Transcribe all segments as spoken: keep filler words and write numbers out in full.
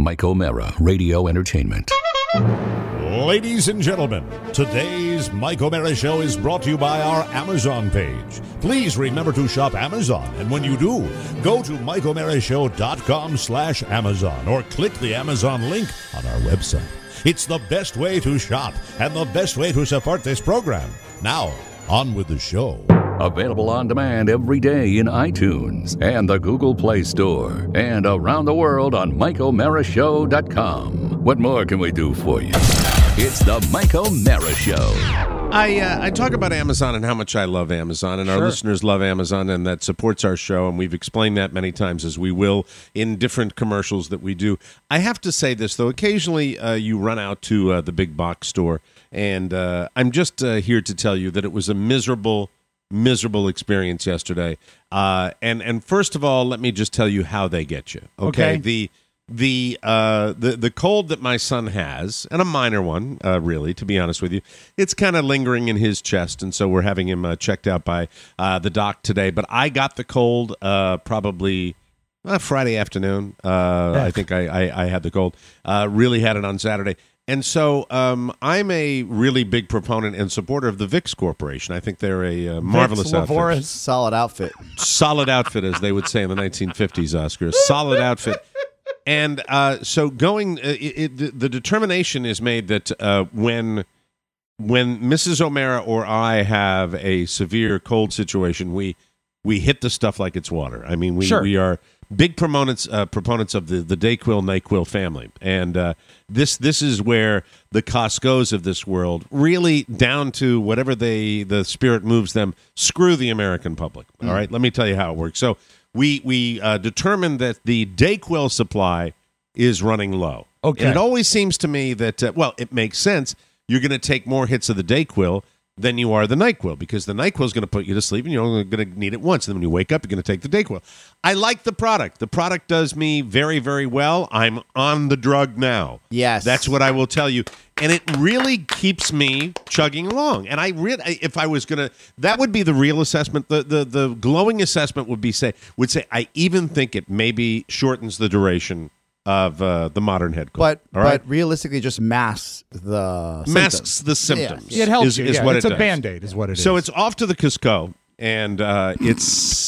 Mike O'Mara, Radio Entertainment. Ladies and gentlemen, today's Mike O'Mara Show is brought to you by our Amazon page. Please remember to shop Amazon, and when you do, go to mike o'mara show dot com slash Amazon or click the Amazon link on our website. It's the best way to shop and the best way to support this program. Now, on with the show. Available on demand every day in iTunes and the Google Play Store and around the world on mike o'mara show dot com. What more can we do for you? It's the Mike O'Mara Show. I uh, I talk about Amazon and how much I love Amazon, and our Sure. listeners love Amazon, and that supports our show, and we've explained that many times, as we will in different commercials that we do. I have to say this, though. Occasionally uh, you run out to uh, the big box store, and uh, I'm just uh, here to tell you that it was a miserable, miserable experience yesterday. Uh, and, and first of all, let me just tell you how they get you. Okay? Okay. The... The uh the the cold that my son has, and a minor one, uh, really, to be honest with you, it's kind of lingering in his chest, and so we're having him uh, checked out by uh, the doc today. But I got the cold uh, probably uh, Friday afternoon. Uh, I think I, I I had the cold. Uh, really had it on Saturday. And so um, I'm a really big proponent and supporter of the Vicks Corporation. I think they're a uh, marvelous outfit. Lavoris. Solid outfit. Solid outfit, as they would say in the nineteen fifties, Oscars. Solid outfit. And uh, so going, uh, it, it, the, the determination is made that uh, when when Missus O'Mara or I have a severe cold situation, we we hit the stuff like it's water. I mean, we Sure. we are big proponents uh, proponents of the the Dayquil NyQuil family, and uh, this this is where the Costco's of this world, really down to whatever they the spirit moves them, screw the American public. All right, let me tell you how it works. So. We we uh, determined that the Dayquil supply is running low. Okay. And it always seems to me that, uh, well, it makes sense. You're going to take more hits of the Dayquil than you are the NyQuil, because the NyQuil is going to put you to sleep, and you're only going to need it once. And then when you wake up, you're going to take the Dayquil. I like the product. The product does me very, very well. I'm on the drug now. Yes. That's what I will tell you. And it really keeps me chugging along. And I really, if I was going to, that would be the real assessment. The, the the glowing assessment would be say would say I even think it maybe shortens the duration of uh, the modern head cold. But All right? but realistically, just masks the masks symptoms. the symptoms. Yeah. It helps is, you. is yeah. what It's it a does. Band-Aid is what it is. So it's off to the Costco, and uh, it's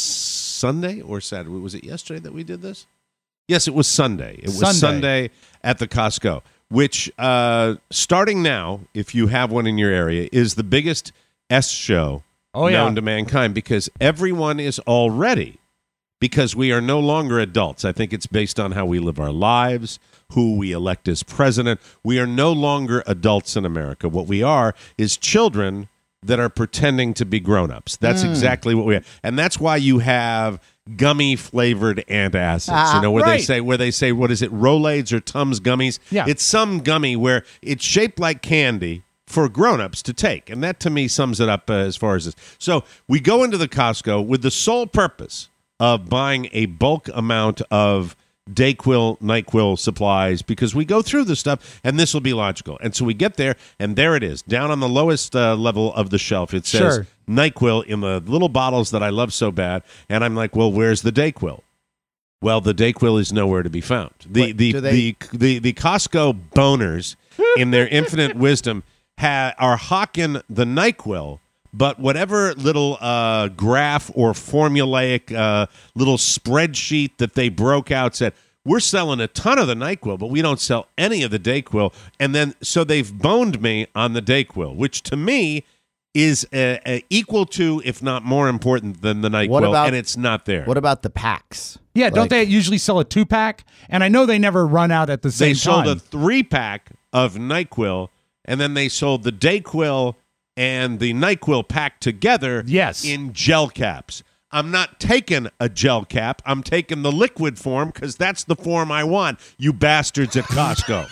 Sunday or Saturday. Was it yesterday that we did this? Yes, it was Sunday. It was Sunday. Sunday at the Costco, which uh, starting now, if you have one in your area, is the biggest S show Oh, yeah. known to mankind, because everyone is already, because we are no longer adults. I think it's based on how we live our lives, who we elect as president. We are no longer adults in America. What we are is children that are pretending to be grown-ups. That's exactly what we have. And that's why you have gummy flavored antacids. Ah, you know, where they right. say where they say what is it, Rolaids or Tums gummies? Yeah. It's some gummy where it's shaped like candy for grown-ups to take. And that to me sums it up uh, as far as this. So, we go into the Costco with the sole purpose of buying a bulk amount of Dayquil, NyQuil supplies, because we go through this stuff, and this will be logical. And so we get there, and there it is, down on the lowest uh, level of the shelf. It says Sure. NyQuil in the little bottles that I love so bad, and I'm like, well, where's the Dayquil? Well, the Dayquil is nowhere to be found. The Wait, the, do they- the the the Costco boners, in their infinite wisdom, ha- are hawking the NyQuil. But whatever little uh, graph or formulaic uh, little spreadsheet that they broke out said, we're selling a ton of the NyQuil, but we don't sell any of the Dayquil. And then, so they've boned me on the Dayquil, which to me is uh, uh, equal to, if not more important than the NyQuil, What about- and it's not there. What about the packs? yeah, don't Like- they usually sell a two-pack? And I know they never run out at the same They sold time. a three-pack of NyQuil, and then they sold the Dayquil and the NyQuil packed together Yes. in gel caps. I'm not taking a gel cap. I'm taking the liquid form, because that's the form I want, you bastards at Costco.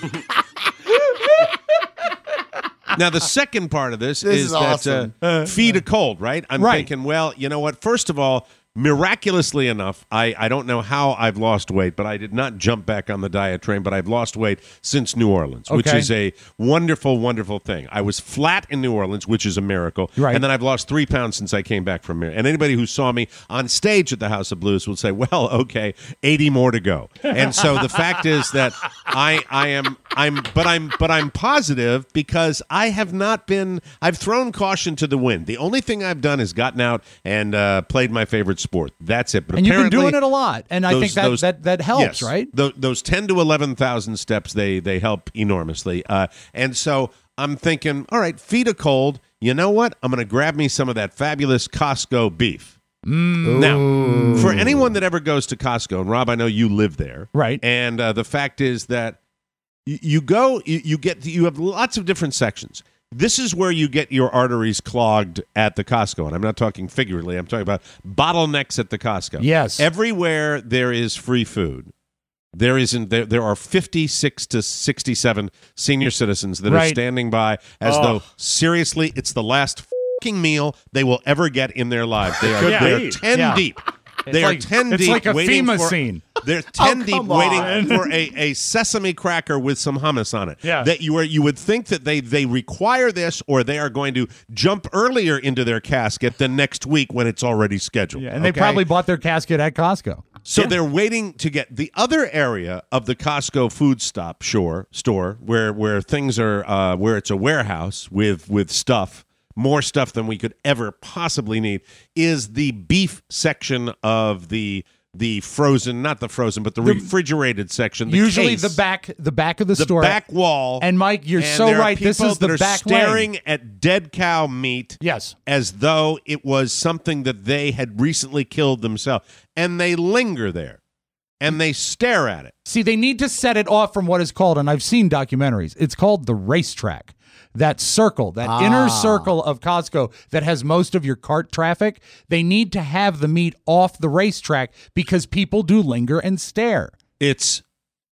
Now, the second part of this, This is, is that awesome. uh, feed a cold, right? I'm Right. thinking, well, you know what? First of all, miraculously enough, I, I don't know how I've lost weight, but I did not jump back on the diet train, but I've lost weight since New Orleans, which Okay. is a wonderful, wonderful thing. I was flat in New Orleans, which is a miracle, Right. and then I've lost three pounds since I came back from here. And anybody who saw me on stage at the House of Blues will say, well, okay, eighty more to go. And so the fact is that I I am I'm but I'm but I'm positive because I have not been I've thrown caution to the wind. The only thing I've done is gotten out and uh, played my favorite sport. That's it. But And you've been apparently, doing it a lot, and I those- think that, those- that that helps, yes, right? Those, those ten to eleven thousand steps they they help enormously. Uh, and so I'm thinking, all right, feet are cold. You know what? I'm going to grab me some of that fabulous Costco beef. Now, for anyone that ever goes to Costco, and Rob, I know you live there, Right. And uh, the fact is that y- you go, you, you get, you have lots of different sections. This is where you get your arteries clogged at the Costco, and I'm not talking figuratively. I'm talking about bottlenecks at the Costco. Yes. Everywhere there is free food, there isn't. There, there are fifty-six to sixty-seven senior citizens that are Right. standing by as Oh. though seriously, it's the last fucking meal they will ever get in their lives. They are, Could they are be. ten Yeah. deep. It's They like- are ten it's deep. like a waiting FEMA for, scene. They're ten Oh, deep come waiting on. for a, a sesame cracker with some hummus on it. Yeah. That you are you would think that they they require this, or they are going to jump earlier into their casket than next week when it's already scheduled. Yeah, and they okay? probably bought their casket at Costco. So they're waiting to get the other area of the Costco food stop sure, store where where things are uh, where it's a warehouse with with stuff, more stuff than we could ever possibly need, is the beef section of the the frozen, not the frozen, but the, refrigerated section. The Usually case, the back the back of the, the store. back wall. And Mike, you're and so there are right. This people is the that are back lane. staring at dead cow meat. Yes. As though it was something that they had recently killed themselves. And they linger there and they stare at it. See, they need to set it off from what is called, and I've seen documentaries, it's called the racetrack. That circle, that Ah. inner circle of Costco that has most of your cart traffic, they need to have the meat off the racetrack because people do linger and stare. It's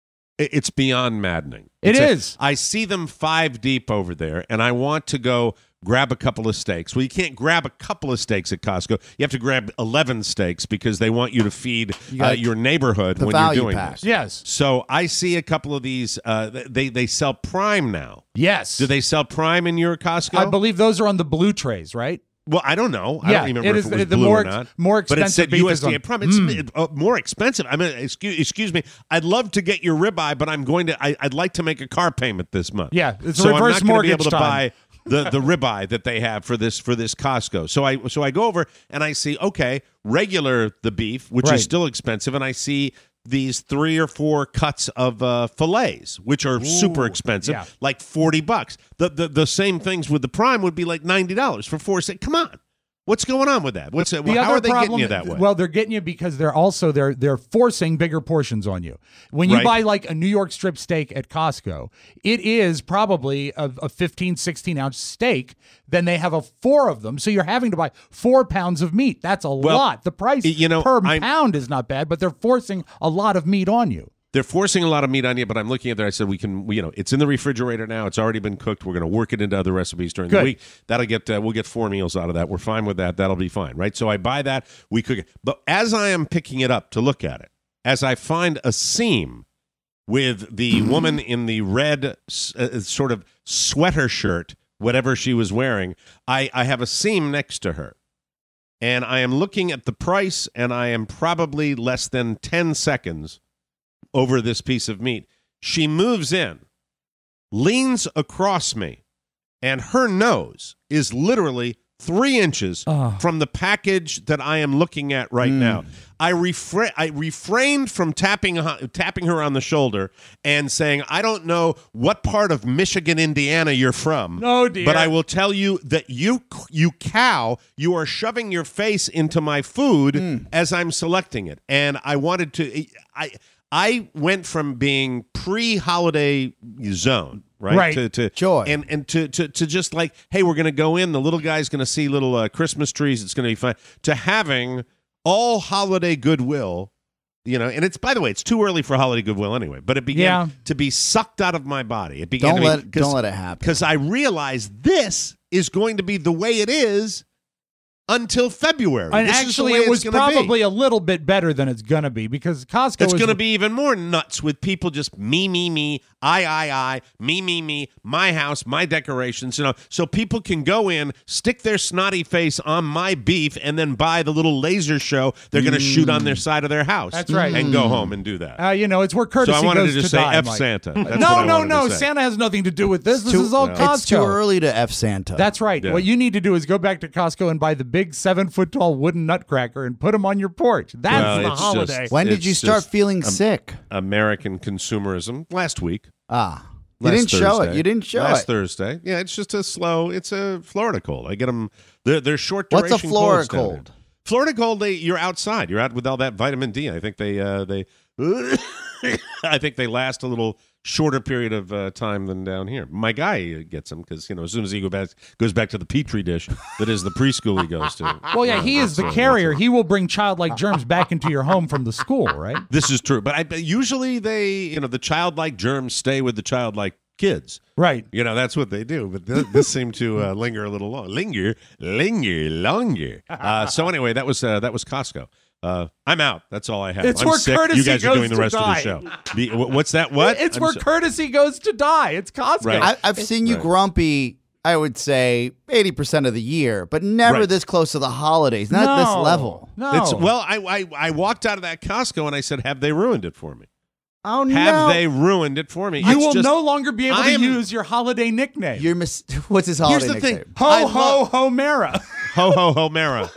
it's beyond maddening. It It's a- is. I see them five deep over there, and I want to go grab a couple of steaks. Well, you can't grab a couple of steaks at Costco. You have to grab eleven steaks because they want you to feed You uh, got your neighborhood the when you're value doing pack. this. Yes. So I see a couple of these. Uh, they they sell Prime now. Yes. Do they sell Prime in your Costco? I believe those are on the blue trays, right? Well, I don't know. I Yeah, don't remember it if is it was the blue more or ex- not. more but it expensive said beef U S is D A on- Prime. It's Mm. uh, more expensive. I mean, excuse, excuse me. I'd love to get your ribeye, but I'm going to. I, I'd like to make a car payment this month. Yeah, it's a so reverse I'm not gonna be mortgage able to time. buy the the ribeye that they have for this for this Costco. So I so I go over and I see okay regular the beef, which Right. is still expensive, and I see these three or four cuts of uh, fillets, which are super expensive, yeah. like forty bucks. The, the the same things with the Prime would be like ninety dollars for four steaks. Come on. What's going on with that? What's The how other are they problem, getting you that way? Well, they're getting you because they're also they're they're forcing bigger portions on you. When you Right. buy like a New York strip steak at Costco, it is probably a, a fifteen, sixteen ounce steak. Then they have a four of them, so you're having to buy four pounds of meat. That's a Well, lot. The price you know, per I'm- pound is not bad, but they're forcing a lot of meat on you. They're forcing a lot of meat on you, but I'm looking at there. I said we can, you know, it's in the refrigerator now. It's already been cooked. We're going to work it into other recipes during Good. the week. That'll get uh, we'll get four meals out of that. We're fine with that. That'll be fine, right? So I buy that. We cook it. But as I am picking it up to look at it, as I find a seam with the woman in the red uh, sort of sweater shirt, whatever she was wearing, I, I have a seam next to her. And I am looking at the price, and I am probably less than ten seconds over this piece of meat. She moves in, leans across me, and her nose is literally three inches Oh. from the package that I am looking at right now. I refra- I refrained from tapping tapping her on the shoulder and saying, I don't know what part of Michigan, Indiana you're from. No, dear. But I will tell you that you you cow, you are shoving your face into my food as I'm selecting it. And I wanted to I I went from being pre-holiday zone, right? Right. To, to Joy. And and to, to to just like, hey, we're going to go in. The little guy's going to see little uh, Christmas trees. It's going to be fun. To having all holiday goodwill, you know. And it's, by the way, it's too early for holiday goodwill anyway. But it began Yeah. to be sucked out of my body. It began Don't to let be, don't let it happen. because I realized this is going to be the way it is until February. And this actually, is the way it was it's gonna probably be. a little bit better than it's going to be because Costco It's is going to be even more nuts with people just me, me, me, I, I, I, me, me, me, my house, my decorations, you know, so people can go in, stick their snotty face on my beef, and then buy the little laser show they're going to shoot on their side of their house. That's right. And go home and do that. Uh, you know, it's where So courtesy I wanted goes to just say die, F Mike. Santa. That's what no, I no, wanted no. to say. Santa has nothing to do with this. This too- is all No. Costco. It's too early to F Santa. That's right. Yeah. What you need to do is go back to Costco and buy the big seven foot tall wooden nutcracker and put them on your porch. That's Well, the it's holiday. just- when did it's you start just feeling sick? American consumerism last week. Ah, you Last didn't show Thursday. it. You didn't show Last it. Thursday. Yeah, it's just a slow. It's a Florida cold. I get them. They're, they're short What's duration. a Florida colds down here. cold? Florida cold. They you're outside. You're out with all that vitamin D. I think they uh, they. I think they last a little shorter period of uh, time than down here. My guy gets them because you know as soon as he go back goes back to the petri dish that is the preschool he goes to. Well, yeah, he is the that's, uh, carrier. He will bring childlike germs back into your home from the school, right? This is true, but I usually they you know the childlike germs stay with the childlike kids. Right. You know, that's what they do. But th- this seemed to uh, linger a little long. Linger, linger, longer. Uh, so anyway, that was uh, that was Costco. Uh, I'm out. That's all I have. It's I'm where sick. courtesy You guys are goes doing the to rest die. of the show. The, wh- what's that? What? It's I'm where so- courtesy goes to die. It's Costco. Right. I, I've seen you Right. grumpy, I would say, eighty percent of the year, but never Right. this close to the holidays. Not at this No. level. No. It's, well, I, I I walked out of that Costco and I said, "Have they ruined it for me? Oh, no. Have they ruined it for me?" you It's will just- no longer be able I to am- use your holiday nickname. You're mis- What's his holiday Here's the thing. nickname? I ho, ho, love- Homera. Ho ho Homera.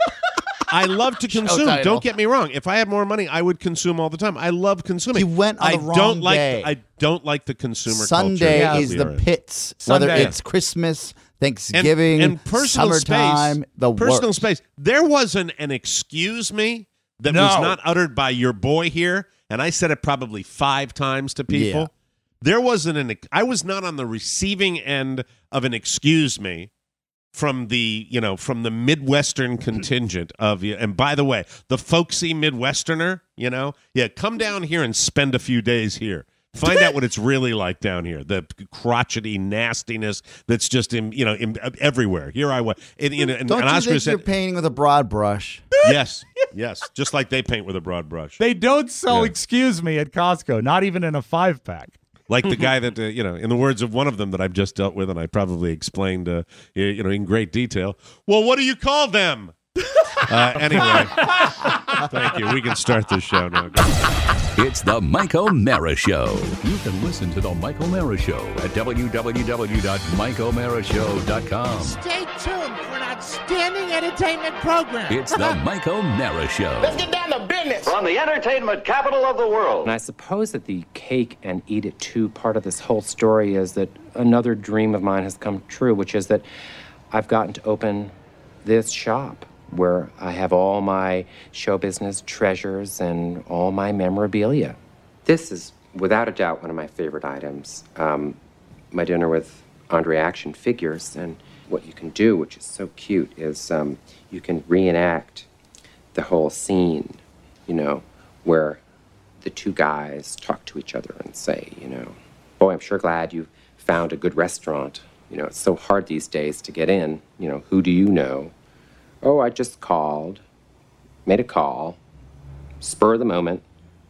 I love to consume. title. Don't get me wrong. If I had more money, I would consume all the time. I love consuming. You went on I the wrong don't like. day. I don't like the consumer Sunday culture. is we the are in. pits. Sunday. Whether it's Christmas, and, Thanksgiving, and personal summertime, space. the personal worst. space. There wasn't an excuse me that No. was not uttered by your boy here, and I said it probably five times to people. Yeah. There wasn't an. I was not on the receiving end of an excuse me from the you know from the Midwestern contingent of you. And by the way, the folksy Midwesterner, you know, yeah, come down here and spend a few days here. Find out what it's really like down here. The crotchety nastiness that's just in you know in, everywhere. Here I was, and, and, and, Don't and you Oscar think said, you're painting with a broad brush? yes, yes, just like they paint with a broad brush. They don't sell Yeah. excuse me at Costco, not even in a five pack. Like the guy that, uh, you know, in the words of one of them that I've just dealt with, and I probably explained, uh, you you know, in great detail. Well, what do you call them? uh, anyway, thank you. We can start this show now. Go. It's the Mike O'Mara Show. You can listen to the Mike O'Mara Show at w w w dot mike o'mara show dot com. Stay tuned for an outstanding entertainment program. It's the Mike O'Mara Show. Let's get down to business. From the entertainment capital of the world. And I suppose that the cake and eat it too part of this whole story is that another dream of mine has come true, which is that I've gotten to open this shop where I have all my show business treasures and all my memorabilia. This is without a doubt one of my favorite items. Um, my dinner with Andre Action Figures, and what you can do, which is so cute, is um, you can reenact the whole scene, you know, where the two guys talk to each other and say, you know, boy, I'm sure glad you found a good restaurant. You know, it's so hard these days to get in. You know, who do you know? Oh, I just called, made a call, spur of the moment.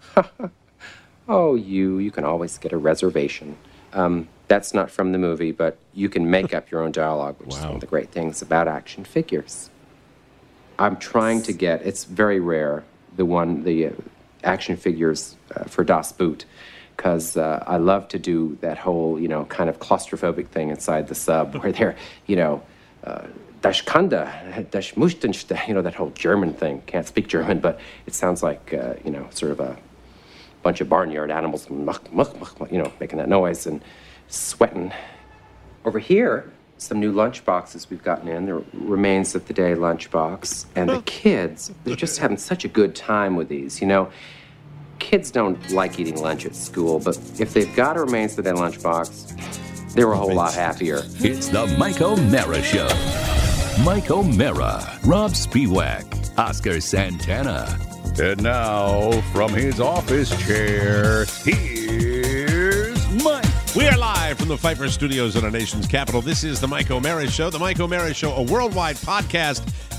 Oh, you, you can always get a reservation. Um, that's not from the movie, but you can make up your own dialogue, which is one of the great things about action figures. I'm trying to get, it's very rare, the one, the uh, action figures uh, for Das Boot, because uh, I love to do that whole, you know, kind of claustrophobic thing inside the sub where they're, you know, uh, Das Kanda, Das Mustenste, you know, that whole German thing. Can't speak German, but it sounds like, uh, you know, sort of a bunch of barnyard animals, muck, muck, muck, you know, making that noise and sweating. Over here, some new lunch boxes we've gotten in. The remains of the day lunchbox. And the kids, they're just having such a good time with these. You know, kids don't like eating lunch at school, but if they've got a remains of the day lunchbox, they're a whole lot happier. It's the Mike O'Mara Show. Mike O'Mara, Rob Spiewak, Oscar Santana. And now, from his office chair, here's Mike. We are live from the Pfeiffer Studios in our nation's capital. This is the Mike O'Mara Show. The Mike O'Mara Show, a worldwide podcast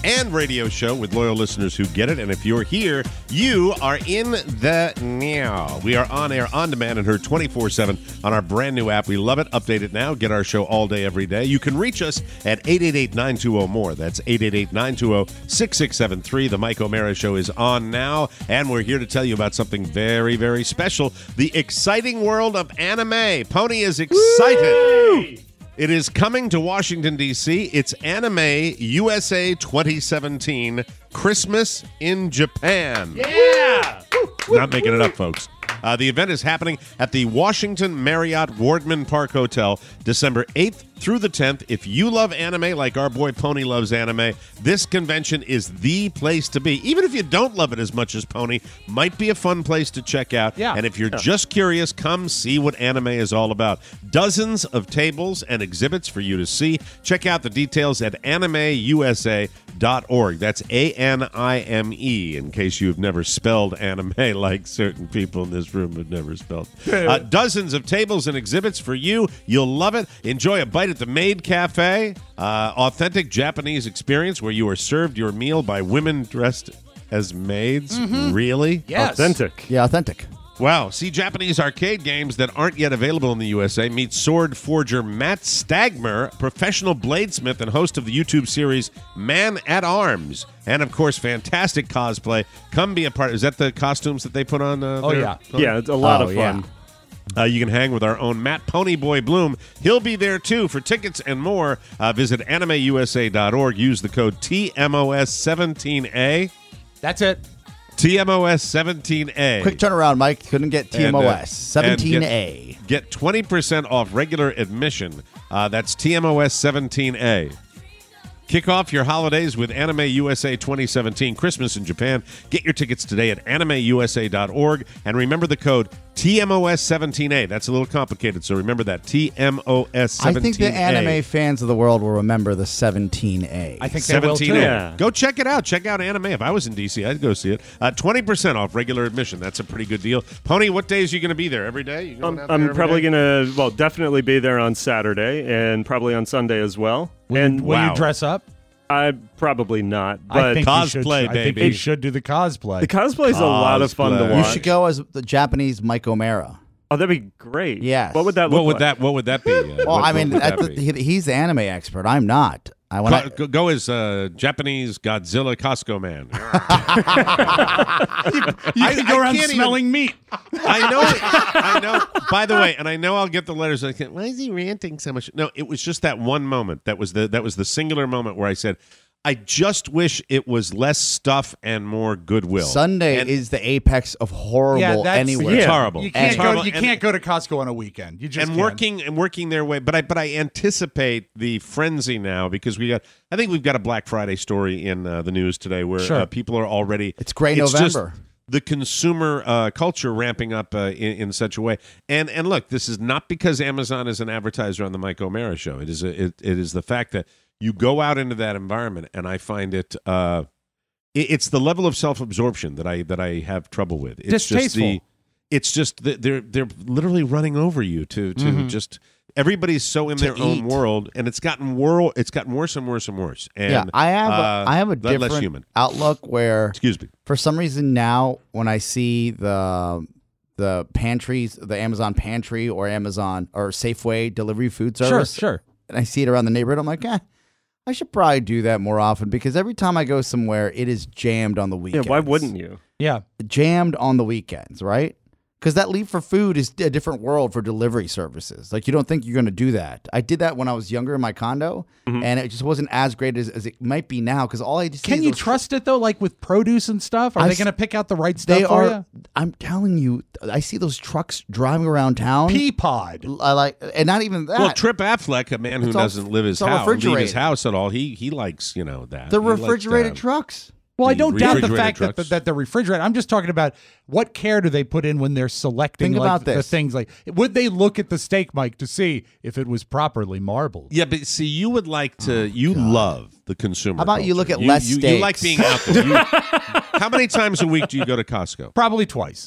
and radio show with loyal listeners who get it. And if you're here, you are in the now. We are on air, on demand, and heard twenty-four seven on our brand new app. We love it. Update it now. Get our show all day, every day. You can reach us at eight eight eight, nine two zero, more. That's eight eight eight, nine two zero, six six seven three. The Mike O'Mara Show is on now, and we're here to tell you about something very, very special. The exciting world of anime. Pony is excited. Woo! It is coming to Washington, D C It's Anime U S A twenty seventeen, Christmas in Japan. Yeah! Not making it up, folks. Uh, the event is happening at the Washington Marriott Wardman Park Hotel, December eighth through the tenth. If you love anime like our boy Pony loves anime, this convention is the place to be. Even if you don't love it as much as Pony, might be a fun place to check out. Yeah. And if you're just curious, come see what anime is all about. Dozens of tables and exhibits for you to see. Check out the details at anime U S A dot org. That's A N I M E, in case you've never spelled anime like certain people in this room have never spelled. Uh, dozens of tables and exhibits for you. You'll love it. Enjoy a bite at the Maid Cafe. Uh, authentic Japanese experience where you are served your meal by women dressed as maids. Mm-hmm. Really? Yes. Authentic. Yeah, authentic. Wow. See Japanese arcade games that aren't yet available in the U S A. Meet sword forger Matt Stagmer, professional bladesmith and host of the YouTube series Man at Arms. And, of course, fantastic cosplay. Come be a part. Is that the costumes that they put on? Uh, Oh, there? yeah. Yeah, it's a lot Oh, of yeah. fun. Uh, you can hang with our own Matt Ponyboy Bloom. He'll be there, too. For tickets and more, uh, visit anime U S A dot org. Use the code T M O S seventeen A. That's it. T M O S seventeen A. Quick turnaround, Mike. Couldn't get T M O S. And, uh, seventeen A. and Get, get twenty percent off regular admission. Uh, that's T M O S seventeen A. Kick off your holidays with Anime U S A twenty seventeen, Christmas in Japan. Get your tickets today at anime U S A dot org. And remember the code T M O S seventeen A. That's a little complicated, so remember that. T M O S seventeen A. I think the anime fans of the world will remember the seventeen A. I think they will, too. seventeen A. Yeah. Go check it out. Check out anime. If I was in D C, I'd go see it. Uh, twenty percent off regular admission. That's a pretty good deal. Pony, what days are you going to be there? Every day? You going I'm, out there I'm every probably day? going to, well, definitely be there on Saturday and probably on Sunday as well. Will, and you, will wow. you dress up? I probably not, I but think you should, cosplay, I think baby. you should do the cosplay. the cosplay is a lot of fun to Cosplay. watch. You should go as the Japanese Mike O'Mara. Oh, that'd be great. Yes. What would that look What would like? that? What would that be? Uh, Well, what- I mean, what would at that the, be? he, he's the anime expert. I'm not. I when I, Co- go, go as uh, Japanese Godzilla Costco man. you I- can go I around can't even- smelling meat. I know. I know. By the way, and I know I'll get the letters. I think, why is he ranting so much? No, it was just that one moment. That was the that was the singular moment where I said, I just wish it was less stuff and more goodwill. Sunday And is the apex of horrible Yeah, that's- anywhere. it's Yeah. horrible. You can't It's go. horrible. You And- can't go to Costco on a weekend. You just and can't. working and working their way. But I but I anticipate the frenzy now because we got. I think we've got a Black Friday story in uh, the news today where Sure. uh, people are already. It's Grey just November. the consumer uh, culture ramping up uh, in, in such a way. And and look, this is not because Amazon is an advertiser on the Mike O'Mara Show. It is a, it, it is the fact that you go out into that environment, and I find it. Uh, it it's the level of self-absorption that I that I have trouble with. It's just Distasteful. the. It's just that they're they're literally running over you to to Mm-hmm. just. Everybody's so in To their own eat. world, and it's gotten world. It's gotten worse and worse and worse. And yeah, I have a, uh, I have a le- less different human. outlook where, Excuse me. for some reason now, when I see the the pantries, the Amazon pantry or Amazon or Safeway delivery food Sure, service, sure. and I see it around the neighborhood, I'm like, eh, I should probably do that more often because every time I go somewhere, it is jammed on the Yeah, weekends. why wouldn't you? Yeah. Jammed on the weekends, right? Because that leave for food is a different world for delivery services. Like, you don't think you're going to do that. I did that when I was younger in my condo, Mm-hmm. and it just wasn't as great as, as it might be now. Because all I just see Can is you those- trust it though? Like with produce and stuff, are I they s- going to pick out the right stuff They for are. you? I'm telling you, I see those trucks driving around town. Peapod. I like, and not even that. Well, Trip Affleck, a man who It's all- doesn't live his it's all house, leave his refrigerated. house at all, he he likes you know that the He likes refrigerated that. trucks. Well, I The don't doubt the refrigerated fact that the, trucks. that the refrigerator. I'm just talking about what care do they put in when they're selecting Think like, about the this. things. Like, would they look at the steak, Mike, to see if it was properly marbled? Yeah, but see, you would like to. you love the consumer. How about you culture. look at you, less you, you like steaks? being out there. You, how many times a week do you go to Costco? Probably twice.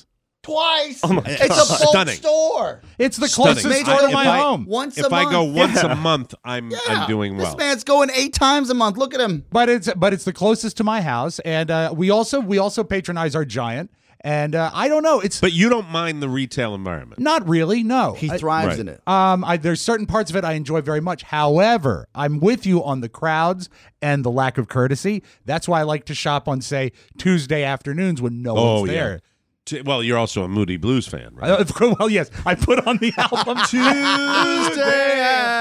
Twice. Oh my it's God. a bulk Stunning. store. It's the Stunning. closest I- store to if my I- home. Once If a I month. go once Yeah. a month, I'm Yeah, I'm doing well. This man's going eight times a month. Look at him. But it's but it's the closest to my house, and uh, we also we also patronize our Giant, and uh, I don't know, it's But you don't mind the retail environment. not really. No, He I- thrives right. in it. Um, I, there's certain parts of it I enjoy very much. However, I'm with you on the crowds and the lack of courtesy. That's why I like to shop on, say, Tuesday afternoons when no Oh, one's yeah. there. T- Well, you're also a Moody Blues fan, right? Uh, well, yes, I put on the album. Tuesday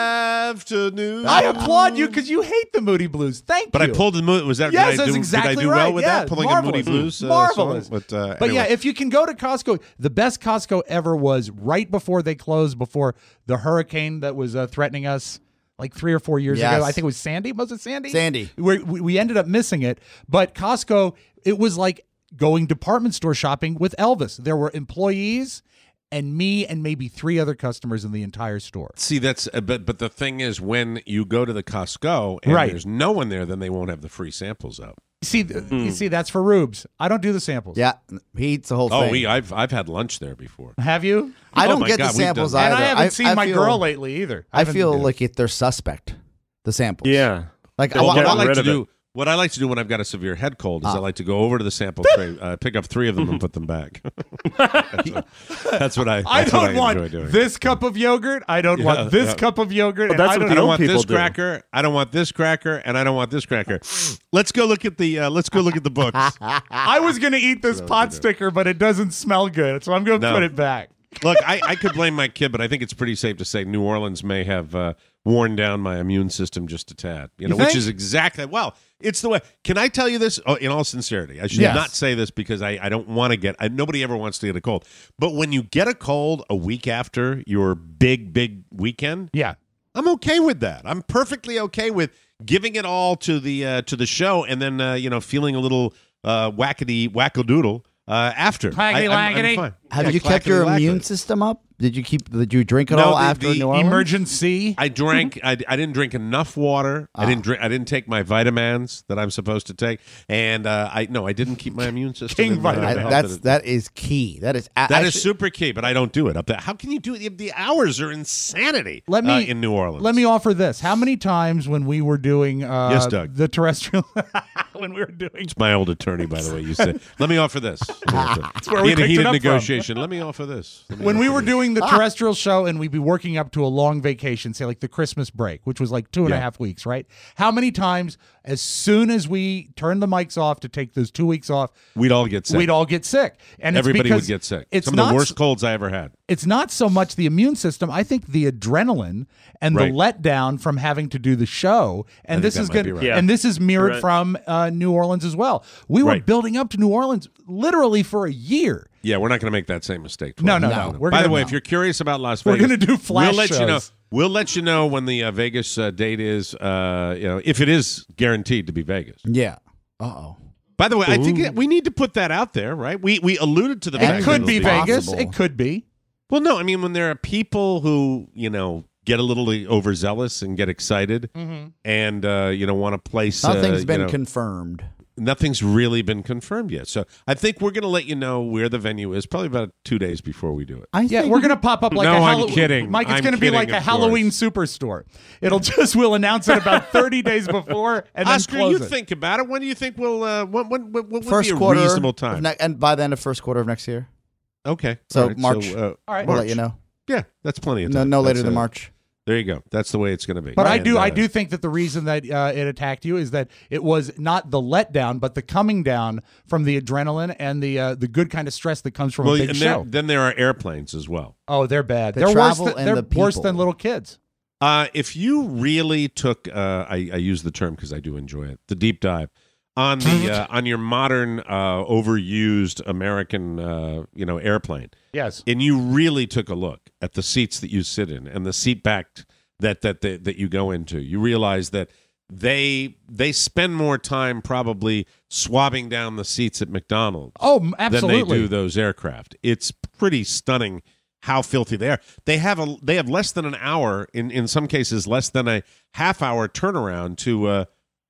afternoon. I applaud you because you hate the Moody Blues. Thank But you. I pulled the Moody. Was that Yes, did I that's do, exactly did I do right. well with Yeah, that? Pulling marvelous. a Moody Blues, uh, Marvelous. song? But, uh, But yeah, anyway. if you can go to Costco, the best Costco ever was right before they closed, before the hurricane that was uh, threatening us like three or four years Yes. ago. I think it was Sandy. Was it Sandy? Sandy. We, we we ended up missing it, but Costco, it was like going department store shopping with Elvis. There were employees and me and maybe three other customers in the entire store. See, that's uh, but but the thing is, when you go to the Costco and Right. there's no one there, then they won't have the free samples up. See, th- you see, that's for Rubes. I don't do the samples. Yeah, he eats the whole Oh, thing. we I've I've had lunch there before. Have you? I Oh don't my get God, the we've samples done that. either. And I haven't I, seen I my feel, girl lately either. I haven't- feel like it, they're suspect. The samples. Yeah. Like They'll I, Well, get what I I, like rid to of it. do, what I like to do when I've got a severe head cold, is I Ah. like to go over to the sample tray, uh, pick up three of them, and put them back. that's, what, that's what I. That's I what don't I want enjoy doing. this cup of yogurt. I don't Yeah, want this yeah. cup of yogurt. Well, and that's I what don't, I don't Young want people this do. cracker. I don't want this cracker, and I don't want this cracker. Let's go look at the. Uh, let's go look at the books. I was going to eat this pot sticker, but it doesn't smell good, so I'm going to No. put it back. Look, I, I could blame my kid, but I think it's pretty safe to say New Orleans may have uh, worn down my immune system just a tad. You know, You which think? is exactly well. It's the way. Can I tell you this? Oh, in all sincerity, I should Yes. not say this because I, I don't want to get. I, nobody ever wants to get a cold. But when you get a cold a week after your big big weekend, Yeah. I'm okay with that. I'm perfectly okay with giving it all to the uh, to the show, and then uh, you know feeling a little uh, wackety wackadoodle uh, after. Clackety I, I'm- I'm wackety. fine. have Yeah, you kept your clackety immune wackety. system up? Did you keep? Did you drink it No, all the- after the New Orleans? Emergency. I drank. I, I didn't drink enough water. I didn't drink. I didn't take my vitamins that I'm supposed to take, and uh, I no, I didn't keep my immune system. King in, uh, vitamin. I- health that's at- that is key. That is a- that is actually- super key, but I don't do it up there. How can you do it? The hours are insanity. Let me uh, in New Orleans. Let me offer this. How many times when we were doing uh, Yes, Doug. the terrestrial when we were doing It's my old attorney, by the way. You said. Let me offer this. That's where we in a picked it heated up from. negotiation. Let me offer this. Let me when we offer were this. doing the terrestrial show and we'd be working up to a long vacation, say like the Christmas break, which was like two and a Yeah. half weeks, right? How many times, as soon as we turned the mics off to take those two weeks off, we'd all get sick. we'd all get sick, and it's Everybody because would get sick. It's Some not of the worst s- colds I ever had. it's not so much the immune system. I think the adrenaline and Right. the letdown from having to do the show, and think this that is might good. be right. Yeah. And this is mirrored Right. from uh, New Orleans as well. We were Right. building up to New Orleans literally for a year. Yeah, we're not going to make that same mistake. No, no, twice. no. We're By gonna- the way, no. if you're curious about Las We're Vegas, gonna do flash We'll let you know. shows. We'll let you know when the uh, Vegas uh, date is. Uh, you know, if it is guaranteed to be Vegas. Yeah. Uh oh. By the way, I think that we need to put that out there, right? We we alluded to the It fact It that could it'll be Vegas. possible. It could be. Well, no, I mean when there are people who you know get a little overzealous and get excited, and uh, you know want to place. uh, Nothing's you been know, confirmed. nothing's really been confirmed yet. So I think we're going to let you know where the venue is probably about two days before we do it. I Yeah, think we're gonna pop up like No, a I'm Hallow- kidding. Mike. It's I'm gonna be like kidding, a of Halloween course. superstore. It'll just we'll announce it about thirty days before and then Oscar, close you it. think about it. When do you think we'll? Uh, when when, when, when would first be a quarter reasonable of time? ne- and by the end of first quarter of next year. Okay, So All right, March. uh, All right. We'll March. let you know. Yeah, that's plenty of No, time. no later That's, than uh, March. There you go. That's the way it's going to be. But I And, do, uh, I do think that the reason that uh, it attacked you is that it was not the letdown, but the coming down from the adrenaline and the uh, the good kind of stress that comes from Well, a big and there, show. then there are airplanes as well. Oh, they're bad. The they're worse. travel Than, and they're the worse people. than little kids. Uh, if you really took, uh, I, I use the term because I do enjoy it, the deep dive on the uh, on your modern, uh, overused American, uh, you know, airplane, Yes. and you really took a look at the seats that you sit in and the seat back that that that, that you go into, you realize that they they spend more time probably swabbing down the seats at McDonald's Oh, m- than absolutely. they do those aircraft. It's pretty stunning how filthy they are. They have a they have less than an hour, in in some cases less than a half hour turnaround to uh,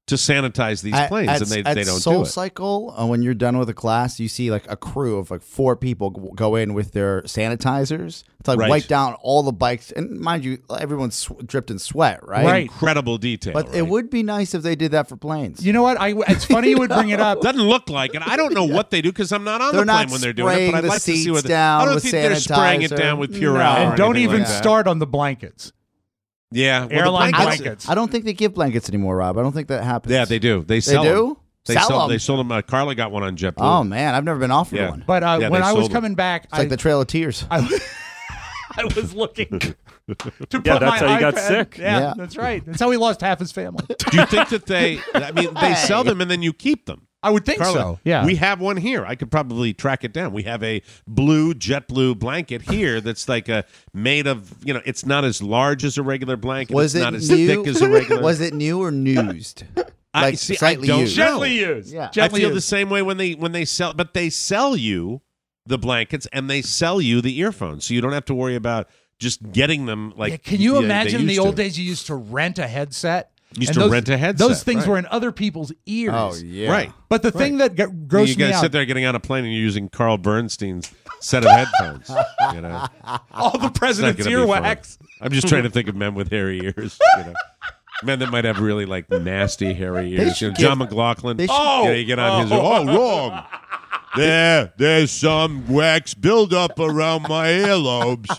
to sanitize these At- planes, at, and they, at they don't Soul do it. Cycle, uh, when you're done with a class, you see like a crew of like four people g- go in with their sanitizers to like Right. wipe down all the bikes. And mind you, everyone's sw- dripped in sweat, right? Right. Incredible detail. But right? it would be nice if they did that for planes. You know what? I, it's funny you would bring it up. Doesn't look like it. I don't know what they do because I'm not on They're the plane not when they're doing it. spraying But I'd the like to see seats what. They, down I don't with think they're spraying it sanitizer. down with No. Purell. or And don't anything even like that. start on the blankets. Yeah, well, the Airline blankets- blankets. I don't think they give blankets anymore, Rob. I don't think that happens. Yeah, they do. They sell do? them. They Sell sell. 'em? They sold them. Uh, Carla got one on JetBlue. Oh man, I've never been offered Yeah. one. But uh, Yeah, when they I was sold them. coming back, It's like I, the Trail of Tears. I, was- I was looking to put Yeah, that's my how you got iPad- sick. Yeah, Yeah. that's right. That's how he lost half his family. Do you think that they? I mean, they sell them and then you keep them. I would think Carla, so. Yeah. we have one here. I could probably track it down. We have a blue JetBlue blanket here that's like a made of. You know, it's not as large as a regular blanket. Was it's it not as new? thick as a regular. Was it new or used? I Like see. I slightly don't used. know. Gently used. Yeah. I I Gently feel the used. same way when they when they sell, but they sell you the blankets and they sell you the earphones, so you don't have to worry about just getting them. Like, Yeah, can you yeah, they imagine in the used old to. days you used to rent a headset? Used And to those, rent a headset, Those things right. were in other people's ears. Oh yeah. Right. But the thing that g- You grossed me guys out, sit there getting on a plane and you're using Carl Bernstein's set of headphones. You know, all the It's not president's gonna be fun. earwax. I'm just trying to think of men with hairy ears. You know, men that might have really like nasty hairy ears. You know, should John give- McLaughlin. they should- oh, you get on his. Oh, wrong. There, there's some wax buildup around my earlobes.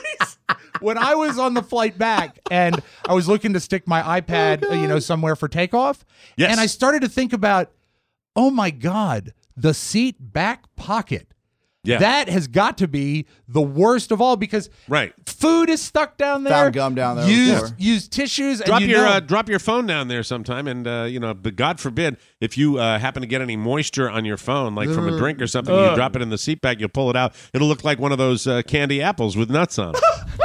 When I was on the flight back and I was looking to stick my iPad, uh, you know, somewhere for takeoff, Yes. and I started to think about, oh my God, the seat back pocket. Yeah. That has got to be the worst of all because Right. food is stuck down there. Found gum down there on the Use, floor. use tissues. Drop and you your know, uh, drop your phone down there sometime, and uh, you know, but God forbid if you uh, happen to get any moisture on your phone, like from a drink or something, you drop it in the seat bag, you'll pull it out. It'll look like one of those uh, candy apples with nuts on it.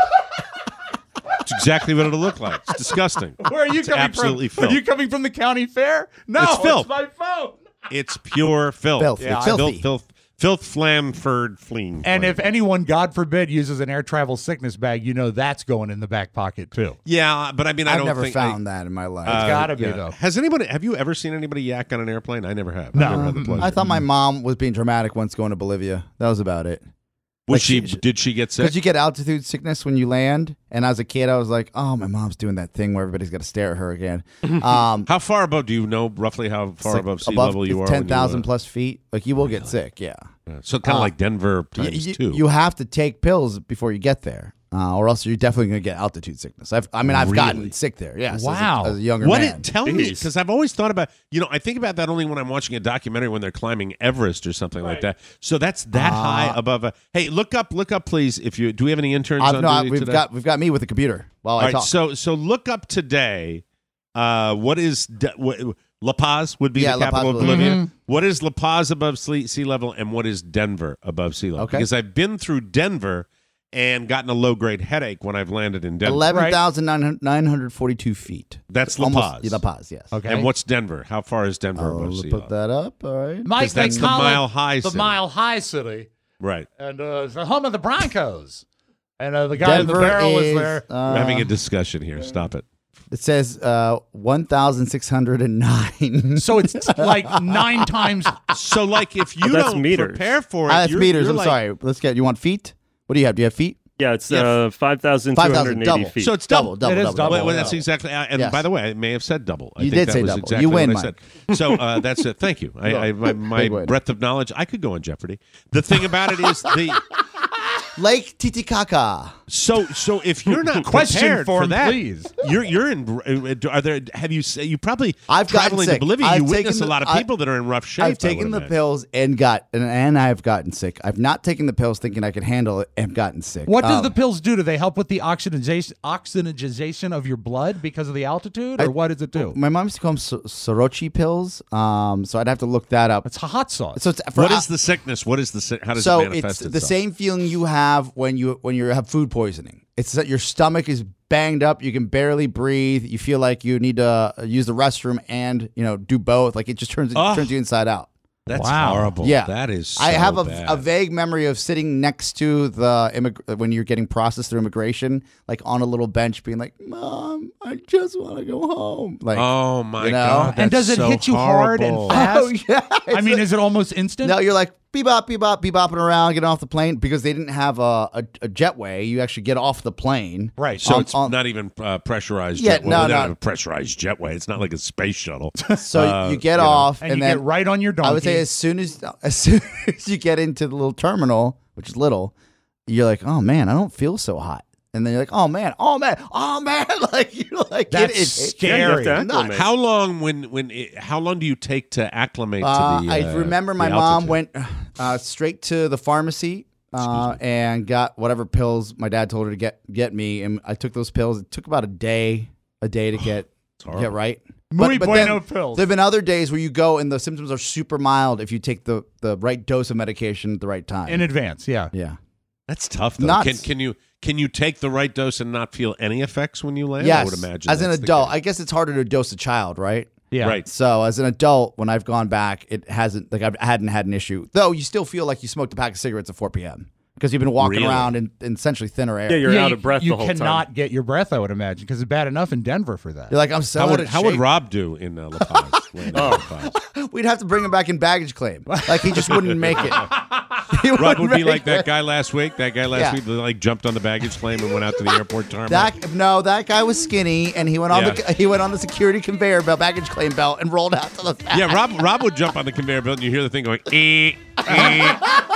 It's exactly what it'll look like. It's disgusting. Where are you It's coming absolutely from? filth. Are you coming from the county fair? No, It's filth. my phone. It's pure filth. Filth. It's Filthy. filth, filth, filth, flamford, fleeing. And flame. if anyone, God forbid, uses an air travel sickness bag, you know that's going in the back pocket too. yeah, but I mean, I I've don't never think found that in my life. I, uh, gotta be, yeah. though. Has anybody? Have you ever seen anybody yak on an airplane? I never have. No. I've never had the pleasure. I thought my mom was being dramatic once going to Bolivia. That was about it. Was like she? she- Did she get sick? Because you get altitude sickness when you land. And as a kid, I was like, oh, my mom's doing that thing where everybody's got to stare at her again. Um, How far above? Do you know roughly how it's far like above sea level you are? it's when ten thousand you, uh, plus feet. Like, you will get sick, yeah. uh, So kind of Uh, like Denver Y- times you, two. you have to take pills before you get there. Uh, or else you're definitely going to get altitude sickness. I've, I mean, I've Really? gotten sick there. Yes, as a- Wow. as a, younger what man. it, tell me, because I've always thought about, you know, I think about that only when I'm watching a documentary when they're climbing Everest or something like that. So that's that Uh, high above. A, hey, look up, look up, please. If you do, we have any interns I've, on no, I- duty we've today? got we've got me with the computer while All I right, talk. so so look up today. Uh, what is De- what, La Paz would be Yeah, the La capital Paz, of Bolivia? Mhm. What is La Paz above sea, sea level, and what is Denver above sea level? Okay. Because I've been through Denver and gotten a low grade headache when I've landed in Denver. eleven thousand nine hundred forty-two feet. That's La Almost- Paz. yeah, La Paz, yes. Okay. And what's Denver? How far is Denver I'll above sea put level? that up. All right. Mike, Because that's they the call it mile high the city. mile high city, Right. and uh, it's the home of the Broncos. And uh, the guy in the Denver barrel is, was there. uh, We're having a discussion here. Stop it. It says uh, one thousand six hundred nine. So it's like nine times. So, like, if you That's don't meters. prepare for it, Ah, that's you're, meters. you're I'm like- sorry. Let's get. You want feet? What do you have? Do you have feet? Yeah, it's Yeah. uh, five thousand two hundred eighty double. feet. So it's double. Double. It is double. double. Well, well, that's exactly. uh, And Yes. by the way, I may have said double. I You think did that say was double. Exactly You win, what I said. So uh, that's it. Thank you. I, I, my my Big win. breadth of knowledge. I could go on Jeopardy. The thing about it is the Lake Titicaca. so so if you're not Question prepared for for him, that, please. you're you're in. Are there? Have you? You probably I've gotten traveling to sick. Bolivia. I've you witness taken a the- lot of I- people that are in rough shape. I've I taken would the imagine. pills and got and, and I've gotten sick. I've not taken the pills thinking I could handle it and gotten sick. What does Um, the pills do? Do they help with the oxygenation oxygenation of your blood because of the altitude, or I- what does it do? My mom used to call them so- Sorochi pills. Um, so I'd have to look that up. It's a hot sauce. So it's for, What is the sickness? What is the si- how does so it manifest it's itself? the same feeling you have when you when you have food poisoning. It's that your stomach is banged up. You can barely breathe. You feel like you need to uh, use the restroom and you know do both. Like it just turns it Oh. turns you inside out. That's Wow. horrible. Yeah, That is so I have a, bad. a vague memory of sitting next to the immig- when you're getting processed through immigration, like on a little bench, being like, "Mom, I just want to go home." Like, Oh, my you know? God. And does that's it so hit you hard and horrible. fast? oh yeah. I mean, is it almost instant? No, you're like bebop, bebop, bebopping around, getting off the plane because they didn't have a, a, a jetway. You actually get off the plane, Right. So on- it's on- not even uh, pressurized Yeah, jetway. no, Well, they don't no. have a pressurized jetway. It's not like a space shuttle. So Uh, you get you know. off, and, and, you then get right on your donkey. I would say as soon as as soon as you get into the little terminal, which is little, you're like, "Oh man, I don't feel so hot." And then you're like, "Oh man, oh man, oh man!" Like you're like, That's it, it, scary. Yeah, you have to Nuts. acclimate. How long when when it, how long do you take to acclimate Uh, to the? Uh, I remember my the mom altitude? went uh, straight to the pharmacy uh, and got whatever pills my dad told her to get get me, and I took those pills. It took about a day, a day to get horrible. get right. Muy then bueno pills. There have been other days where you go and the symptoms are super mild if you take the, the right dose of medication at the right time. in advance, yeah. yeah. That's tough. Though. Nuts. Can can you can you take the right dose and not feel any effects when you land? Yes. I would imagine As an that's the adult, case. I guess it's harder to dose a child, right? Yeah. Right. So as an adult, when I've gone back, it hasn't like I've, I hadn't had an issue. Though you still feel like you smoked a pack of cigarettes at four p.m. because you've been walking Really? around in, in essentially thinner air. Yeah, you're Yeah, out you, of breath you the whole cannot time. get your breath, I would imagine, because it's bad enough in Denver for that. You're like, I'm so How out would of how would shape. Rob do in uh, La Paz? Landing in La Paz? We'd have to bring him back in baggage claim. Like he just wouldn't make it. He Rob wouldn't would be make like that it. guy last week. That guy last Yeah. week that like jumped on the baggage claim and went out to the airport terminal. That no, that guy was skinny, and he went on Yeah. the he went on the security conveyor belt, baggage claim belt, and rolled out to the back. Yeah, Rob Rob would jump on the conveyor belt and you hear the thing going, eh, eh,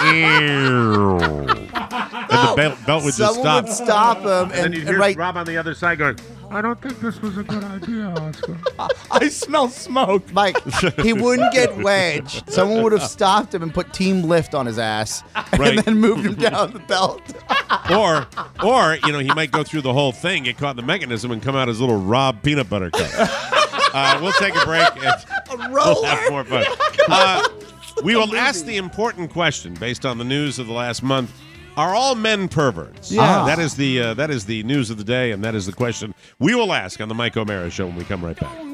ew. And the belt, belt would just Someone stop. would stop him, And then and, you'd and hear right. Rob on the other side going, I don't think this was a good idea, Oscar. I smell smoke. Mike, he wouldn't get wedged. Someone would have stopped him and put team lift on his ass, Right. and then moved him down the belt. or, or you know, he might go through the whole thing, get caught in the mechanism, and come out as little Rob peanut butter cup. uh, we'll take a break. And we'll have more fun. Uh, we will ask the important question based on the news of the last month. Are all men perverts? Yeah. That is the uh, that is the news of the day, and that is the question we will ask on the Mike O'Mara Show when we come right back.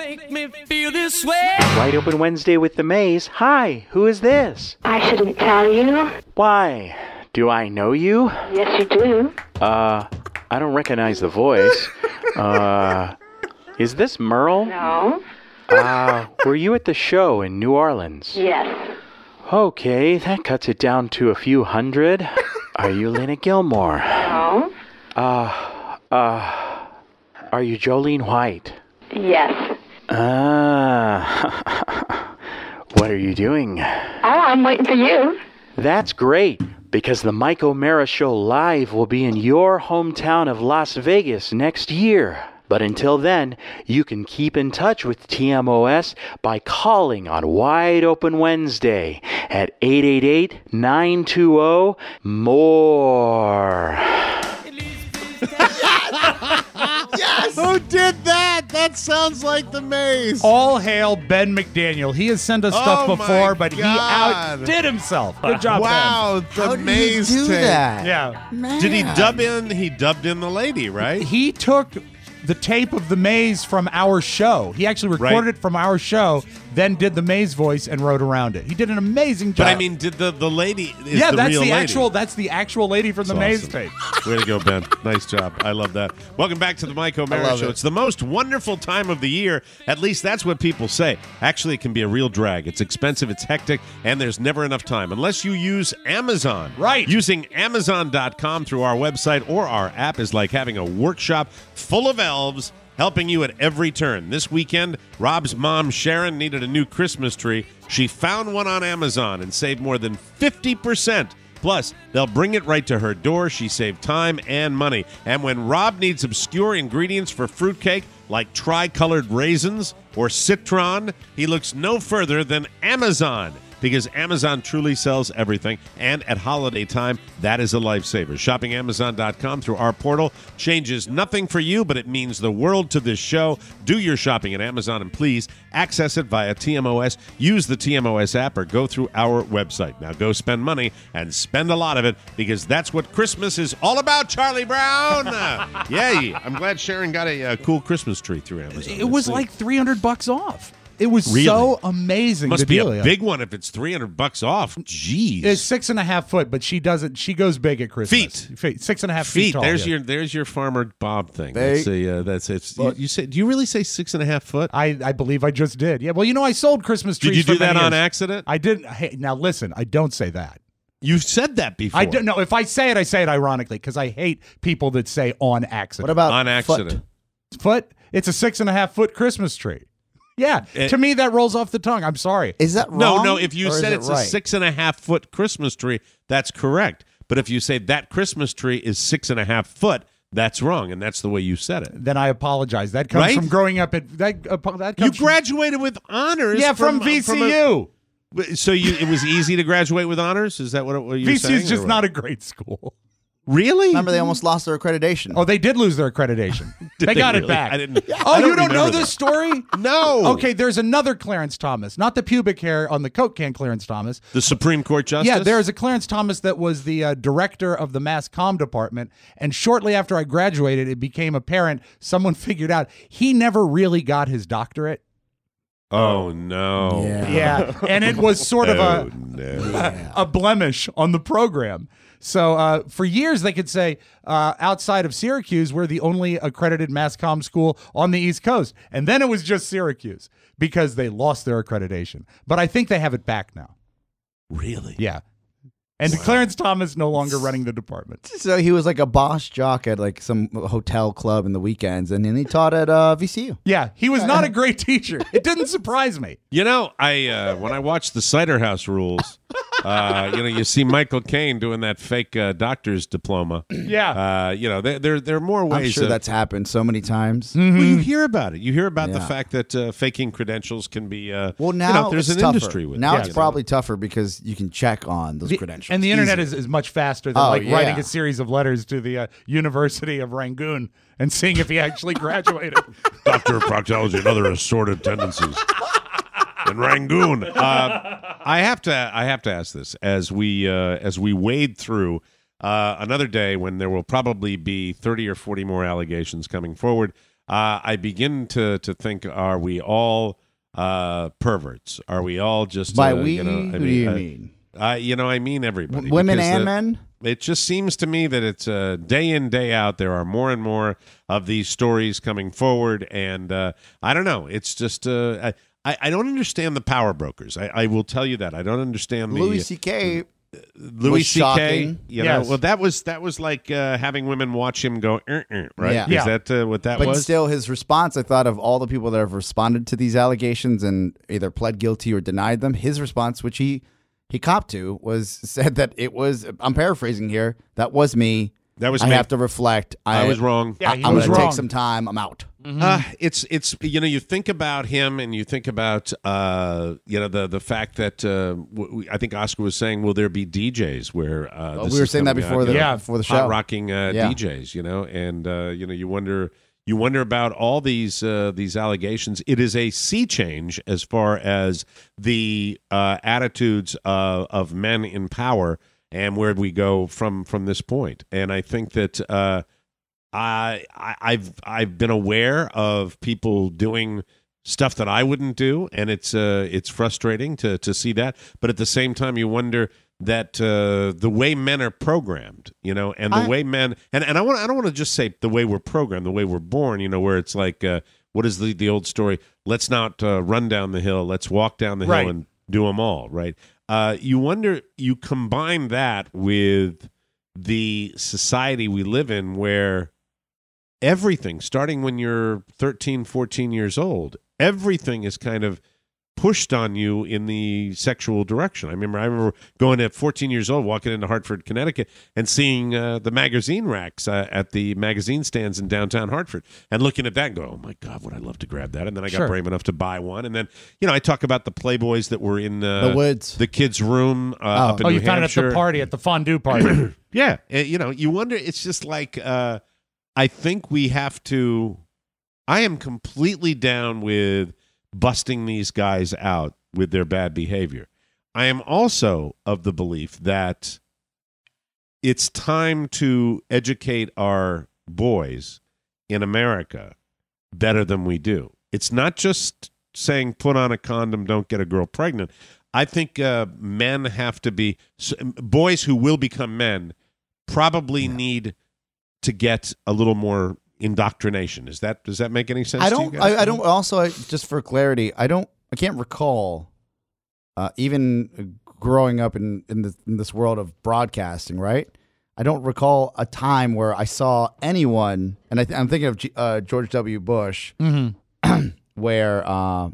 Wide Open Wednesday with the Maze. Hi, who is this? I shouldn't tell you. Why? Do I know you? Yes, you do. Uh, I don't recognize the voice. Uh, is this Merle? No. Uh, were you at the show in New Orleans? Yes. Okay, that cuts it down to a few hundred. Are you Lena Gilmore? No. Uh, uh, are you Jolene White? Yes. Ah, what are you doing? Oh, I'm waiting for you. That's great, because the Mike O'Mara Show Live will be in your hometown of Las Vegas next year. But until then, you can keep in touch with T M O S by calling on Wide Open Wednesday at eight eight eight, nine two zero, M O R E. Yes. Who did that? That sounds like the Maze. All hail Ben McDaniel. He has sent us stuff Oh, before, my but he God. outdid himself. Good job, Wow, the How did he Maze do tape. that? Ben. Yeah. Man. Did he dub in? He dubbed in the lady, right? He took the tape of the Maze from our show. He actually recorded Right. it from our show, then did the Maze voice and wrote around it. He did an amazing job. But I mean, did the the lady? Is yeah, the that's real the lady. actual. That's the actual lady from the That's Maze awesome. tape. Way to go, Ben. Nice job. I love that. Welcome back to the Mike O'Mara love Show. it. It's the most wonderful time of the year. At least that's what people say. Actually, it can be a real drag. It's expensive, it's hectic, and there's never enough time unless you use Amazon. Right. Using Amazon dot com through our website or our app is like having a workshop full of elves helping you at every turn. This weekend, Rob's mom, Sharon, needed a new Christmas tree. She found one on Amazon and saved more than fifty percent. Plus, they'll bring it right to her door. She saved time and money. And when Rob needs obscure ingredients for fruitcake, like tri-colored raisins or citron, he looks no further than Amazon. Because Amazon truly sells everything, and at holiday time, that is a lifesaver. Shopping Amazon dot com through our portal changes nothing for you, but it means the world to this show. Do your shopping at Amazon, and please access it via T M O S. Use the T M O S app or go through our website. Now go spend money and spend a lot of it, because that's what Christmas is all about, Charlie Brown. Yay. I'm glad Sharon got a uh, cool Christmas tree through Amazon. It was That's neat. like three hundred bucks off. It was Really? so amazing. Must to be deal a with. big one if it's three hundred bucks off. Jeez. It's six and a half foot, but she doesn't. She goes big at Christmas. Feet. feet, six and a half feet, feet. tall. There's yeah. your there's your Farmer Bob thing. They- That's a uh, that's it's. You, But- you say? Do you really say six and a half foot? I, I believe I just did. Yeah. Well, you know, I sold Christmas trees. Did you for do that many on years. accident? I didn't. Hey, now listen. I don't say that. You've said that before. I don't know. If I say it, I say it ironically because I hate people that say on accident. What about on foot? accident. foot? It's a six and a half foot Christmas tree. Yeah. It- to me, that rolls off the tongue. I'm sorry. Is that wrong? No, no. If you or is said it it's right? a six and a half foot Christmas tree, that's correct. But if you say that Christmas tree is six and a half foot, that's wrong, and that's the way you said it. Then I apologize. That comes Right? from growing up at that. Uh, that You comes from- graduated with honors. Yeah, from, V C U. a- so you, it was easy to graduate with honors. Is that what, what you're V saying? C U is just or not what? a great school. Really. Remember, they almost lost their accreditation. Oh, they did lose their accreditation. Did they got really? it back. I didn't. Oh, I you don't know remember this that. story? No. Okay, there's another Clarence Thomas, not the pubic hair on the Coke can Clarence Thomas. The Supreme Court justice. Yeah, there is a Clarence Thomas that was the uh, director of the mass comm department. And shortly after I graduated, it became apparent someone figured out he never really got his doctorate. Oh no. Yeah. Yeah, and it was sort of Oh, a no. a blemish on the program. So uh, for years, they could say uh, outside of Syracuse, we're the only accredited mass comm school on the East Coast. And then it was just Syracuse because they lost their accreditation. But I think they have it back now. Really? Yeah. And Clarence Thomas no longer running the department. So he was like a boss jock at like some hotel club in the weekends, and then he taught at uh, V C U. Yeah, he was not a great teacher. It didn't surprise me. You know, I uh, when I watched the Cider House Rules, uh, you know, you see Michael Caine doing that fake uh, doctor's diploma. Yeah. Uh, you know, there there there are more ways. I'm sure of, that's happened so many times. Well, you hear about it. You hear about the Yeah. fact that uh, faking credentials can be. Uh, Well, now you know, there's it's an tougher. industry with now it, it's you know. probably tougher because you can check on those The- credentials. and the internet easily. is, is much faster than Oh, like writing yeah. a series of letters to the uh, University of Rangoon and seeing if he actually graduated. Doctor of Proctology and other assorted tendencies. in Rangoon. Uh, I have to. I have to ask this as we uh, as we wade through uh, another day when there will probably be thirty or forty more allegations coming forward. Uh, I begin to to think: Are we all uh, perverts? Are we all just By uh, we, You know, I who do mean, you uh, mean? Uh, you know, I mean everybody. Women because and the- men? It just seems to me that it's uh, day in, day out. There are more and more of these stories coming forward, and uh, I don't know. It's just uh, I I don't understand the power brokers. I, I will tell you that I don't understand the Louis C K Louis was C K. shocking. You know, Yes. well that was that was like uh, having women watch him go, uh, uh, right? Yeah. Is Yeah. that uh, what that But was? still, his response, I thought of all the people that have responded to these allegations and either pled guilty or denied them, his response, which he he copped to, was said that it was, I'm paraphrasing here, that was me. That was I me. have to reflect. I was wrong. Yeah, I, he I'm was going to wrong. take some time. I'm out. Uh, it's it's you know you think about him and you think about uh you know the the fact that uh w- we, I think Oscar was saying will there be D Js where uh Oh, this we were is saying that coming out, before you the know, Yeah. before the hot show. rocking uh, Yeah. D Js, you know, and uh, you know you wonder you wonder about all these uh, these allegations. It is a sea change as far as the uh, attitudes of, of men in power and where we go from from this point. And I think that uh, I, I I've I've been aware of people doing stuff that I wouldn't do, and it's uh, it's frustrating to to see that. But at the same time, you wonder that uh, the way men are programmed, you know, and the I- way men and, and I want I don't want to just say the way we're programmed, the way we're born, you know, where it's like uh, what is the the old story? Let's not uh, run down the hill. Let's walk down the Right. hill and do them all. Right. Uh, you wonder. You combine that with the society we live in, where everything, starting when you're thirteen, fourteen years old, everything is kind of pushed on you in the sexual direction. I remember I remember going at fourteen years old, walking into Hartford, Connecticut, and seeing uh, the magazine racks uh, at the magazine stands in downtown Hartford, and looking at that and go, oh my God, would I love to grab that? And then I got Sure. brave enough to buy one. And then, you know, I talk about the Playboys that were in uh, The woods. the kids' room uh, up in Oh, New you found it at Hampshire. the party, at the fondue party. Yeah, uh, you know, you wonder. It's just like uh, I think we have to. I am completely down with busting these guys out with their bad behavior. I am also of the belief that it's time to educate our boys in America better than we do. It's not just saying put on a condom, don't get a girl pregnant. I think uh, men have to be boys who will become men probably yeah. need to get a little more indoctrination. Is that does that make any sense? I don't. To you guys? I, I don't. Also, I, just for clarity, I don't. I can't recall uh, even growing up in in, the, in this world of broadcasting. Right. I don't recall a time where I saw anyone, and I th- I'm thinking of G, uh, George W. Bush, mm-hmm. where. Uh,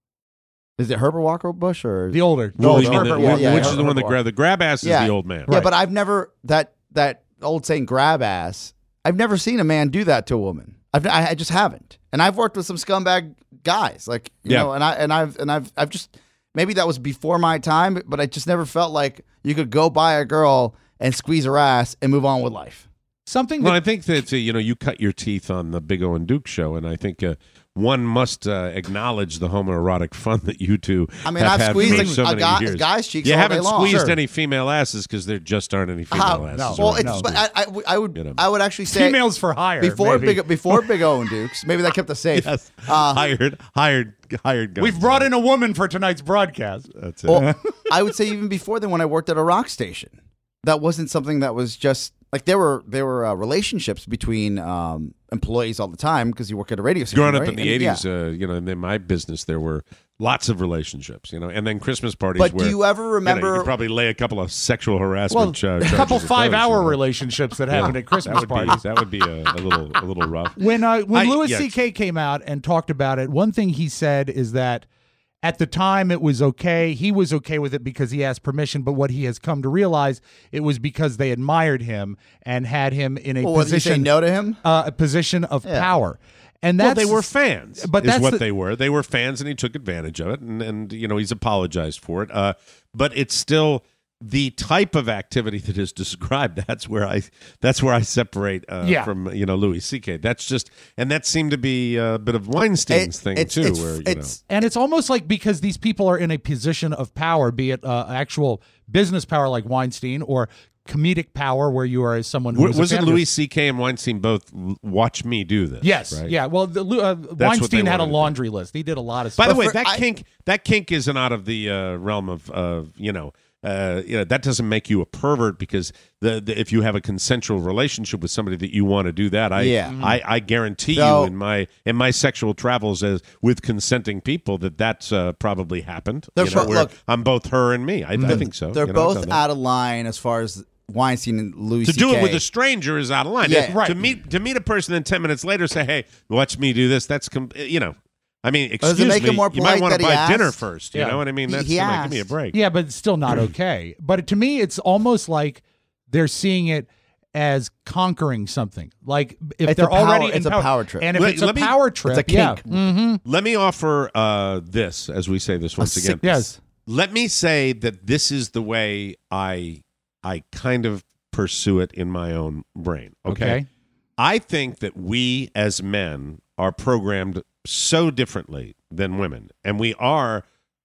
Is it Herbert Walker Bush or the older? The older Herbert the, Walker. Yeah, which yeah, is the one that grab the grab ass is yeah. the old man. Yeah, Right. but I've never that that old saying grab ass. I've never seen a man do that to a woman. I've I, I just haven't. And I've worked with some scumbag guys, like you Yeah. know, and I and I've and I've I've just maybe that was before my time, but I just never felt like you could go buy a girl and squeeze her ass and move on with life. Something. Well, That, I think that uh, you know you cut your teeth on the Big O and Duke show, and I think uh, one must uh, acknowledge the homoerotic fun that you two. I mean, have I've had squeezed for a, so a many guy, years. guy's cheeks You all haven't day long. squeezed Sure. any female asses because there just aren't any female How- asses. no. Well, around. it's, no. but I, I, I would You know. I would actually say females for hire. before maybe. big before Big O and Dukes. Maybe that kept us safe. Yes. Uh, hired, hired, hired. Guns. We've brought in a woman for tonight's broadcast. That's it. Well, I would say even before then, when I worked at a rock station, that wasn't something that was just like there were there were uh, relationships between um, employees all the time because you work at a radio station. Growing up right? in the And, yeah. eighties, uh, you know, and in my business, there were lots of relationships, you know, and then Christmas parties. But where, do you ever you know, remember? you could probably lay a couple of sexual Well, harassment ch- a charges couple at those, five-hour you know. relationships that happened at Christmas that would parties. Be, that would be a, a little a little rough. When uh, when I- Louis yeah. C K came out and talked about it, one thing he said is that at the time it was okay. He was okay with it because he asked permission. But what he has come to realize, it was because they admired him and had him in a Well, what, did you say position no to him? uh, a position of Yeah. power. And Well, that's they were fans, but is that's what the- they were. They were fans, and he took advantage of it, and, and you know he's apologized for it. Uh, but it's still the type of activity that is described. That's where I that's where I separate uh, Yeah. from you know Louis C K. That's just and that seemed to be a bit of Weinstein's It- thing it's- too, it's- where you it's- And it's almost like because these people are in a position of power, be it uh, actual business power like Weinstein or comedic power where you are someone who know. is a Was it fan of Louis this- C K and Weinstein both l- watch me do this? Yes. right? Yeah. Well, the, uh, what Weinstein they had a wanted to do. laundry list. He did a lot of By stuff. the way, for- that I- kink that kink isn't out of the uh, realm of of you know. Uh, you know that doesn't make you a pervert because the, the if you have a consensual relationship with somebody that you want to do that, I Yeah. I, I guarantee So- you in my in my sexual travels as with consenting people that that's uh, probably happened. They're You know, pro- where look- I'm both her and me. I, I think so. They're You know, I've both done that. out of line as far as Weinstein and Louis To C K. do it with a stranger is out of line. Yeah. Right. To meet to meet a person and ten minutes later say, "Hey, watch me do this." That's com- you know. I mean, Does excuse it make me. it more You might polite want to that he buy dinner asked? first. You Yeah. know what I mean? He- That's he come on, give me a asked. break. Yeah, but it's still not okay. But to me, it's almost like they're seeing it as conquering something. Like if It's they're a power- already in it's a power trip. and if Let- it's a let me- power trip, It's a yeah. kink. hmm Let me offer uh, this, as we say this once sick- again. Yes. Let me say that this is the way I I kind of pursue it in my own brain. Okay. Okay. I think that we as men are programmed so differently than women. And we are,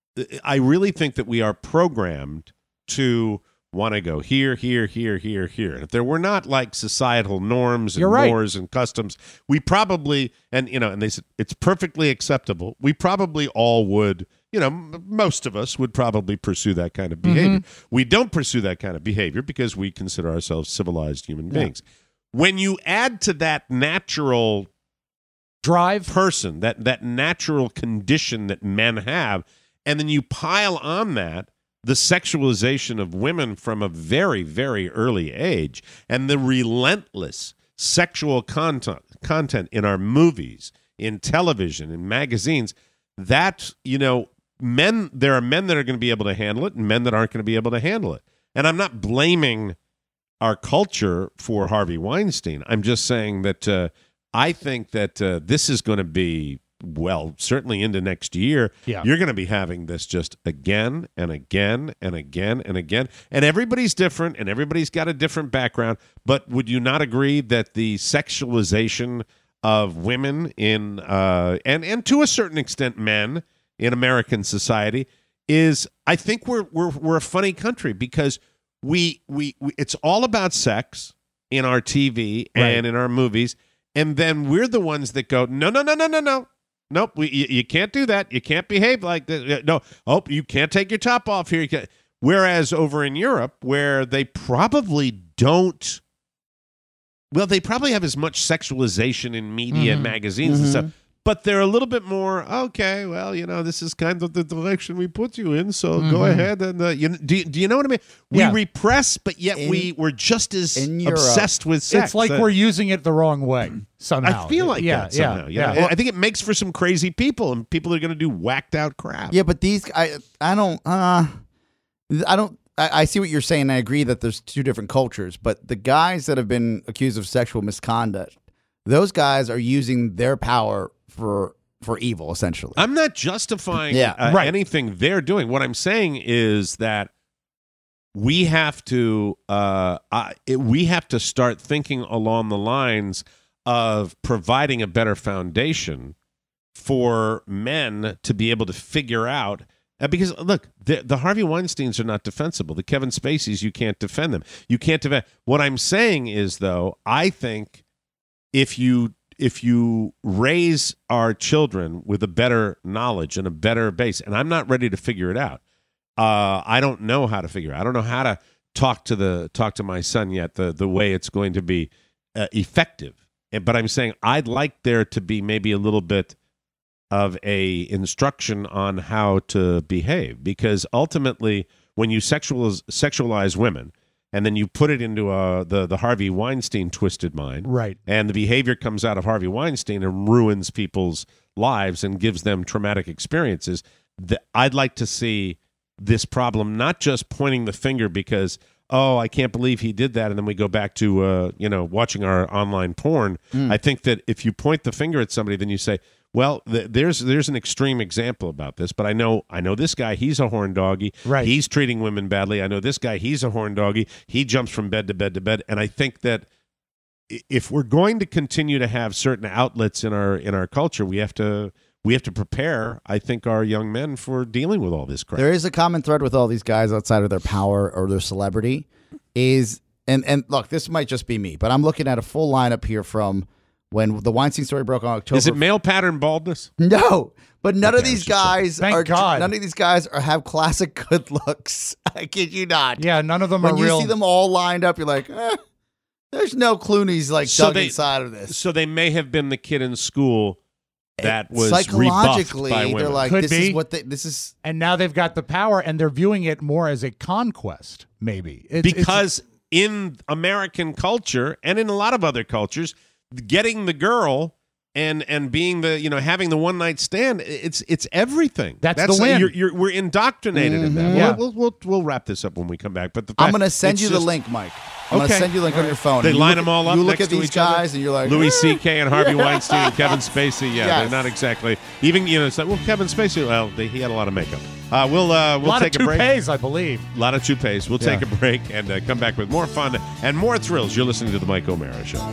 I really think that we are programmed to want to go here, here, here, here, here. And if there were not like societal norms and You're right. mores and customs, we probably, and you know, and they said it's perfectly acceptable. We probably all would, you know, m- most of us would probably pursue that kind of behavior. We don't pursue that kind of behavior because we consider ourselves civilized human beings. When you add to that natural Drive. person, that that natural condition that men have, and then you pile on that the sexualization of women from a very, very early age and the relentless sexual content content in our movies, in television, in magazines, that, you know, men there are men that are going to be able to handle it and men that aren't going to be able to handle it. And I'm not blaming our culture for Harvey Weinstein. I'm just saying that uh, I think that uh, this is going to be, well, certainly into next year. Yeah. You're going to be having this just again and again and again and again. And everybody's different and everybody's got a different background. But would you not agree that the sexualization of women in, uh, and, and to a certain extent men in American society is, I think we're, we're, we're a funny country because we, we, we it's all about sex in our T V and Right. in our movies. And then we're the ones that go, no, no, no, no, no, no. nope. We, you, you can't do that. You can't behave like that. No. Oh, you can't take your top off here. You can't. Whereas over in Europe, where they probably don't, well, they probably have as much sexualization in media Mhm. and magazines Mhm. and stuff, but they're a little bit more, okay, well, you know, this is kind of the direction we put you in, so go Mhm. ahead. and uh, you, do, you- do you know what I mean? We Yeah. repress, but yet In- we, we're just as in Europe, obsessed with sex. It's like Uh, we're using it the wrong way somehow. I feel like yeah, that somehow. Yeah, Yeah, yeah. I think it makes for some crazy people, and people are going to do whacked out crap. Yeah, but these I I don't uh I don't I, I see what you're saying. I agree that there's two different cultures, but the guys that have been accused of sexual misconduct, those guys are using their power for for evil, essentially. I'm not justifying Yeah, uh, right. anything they're doing. What I'm saying is that we have to uh, I, it, we have to start thinking along the lines of providing a better foundation for men to be able to figure out. Uh, because look, the, the Harvey Weinsteins are not defensible. The Kevin Spaceys, you can't defend them. You can't defend. What I'm saying is, though, I think if you if you raise our children with a better knowledge and a better base, and I'm not ready to figure it out. Uh, I don't know how to figure it out. I don't know how to talk to the talk to my son yet. The the way it's going to be uh, effective. And- But I'm saying I'd like there to be maybe a little bit of a instruction on how to behave, because ultimately when you sexualize, sexualize women and then you put it into uh, the, the Harvey Weinstein twisted mind, Right. and the behavior comes out of Harvey Weinstein and ruins people's lives and gives them traumatic experiences, the, I'd like to see this problem not just pointing the finger because, oh, I can't believe he did that, and then we go back to uh, you know watching our online porn. Mm. I think that if you point the finger at somebody, then you say, well, th- there's there's an extreme example about this, but I know I know this guy. He's a horn doggy. Right. He's treating women badly. I know this guy. He's a horn doggy. He jumps from bed to bed to bed. And I think that i- if we're going to continue to have certain outlets in our in our culture, we have to we have to prepare. I think our young men for dealing with all this crap. There is a common thread with all these guys outside of their power or their celebrity is, and, and look, this might just be me, but I'm looking at a full lineup here from when the Weinstein story broke on October. Is it male pattern baldness? No, but none of Okay, I these was just guys Thank are. God. None of these guys are have classic good looks. I kid you not. Yeah, none of them When are you real. see them all lined up, you're like, eh, there's no Clooney's like So dug they- inside of this. So they may have been the kid in school that was Psychologically, rebuffed by women. they're like, Could this be. is what they, this is. and now they've got the power, and they're viewing it more as a conquest. Maybe it's, it's- because in American culture and in a lot of other cultures, getting the girl and and being the you know having the one night stand, it's it's everything. That's the win. You're, you're, we're indoctrinated in that. Mhm. Yeah. We'll, we'll we'll we'll wrap this up when we come back. But the I'm fact- going to send it's you the just- link, Mike. I'm going Okay. to send you a link on your phone. They And you line look- them all up You look next at to these each other? guys, and you're like, Louis eh. C K and Harvey Weinstein and Kevin Spacey. Yeah, Yes. they're not exactly even. You know, it's like, well, Kevin Spacey. Well, they, he had a lot of makeup. Uh, we'll uh, a we'll lot take of a break. toupees, I believe. A lot of toupees. We'll take Yeah. a break and uh, come back with more fun and more thrills. You're listening to the Mike O'Mara Show.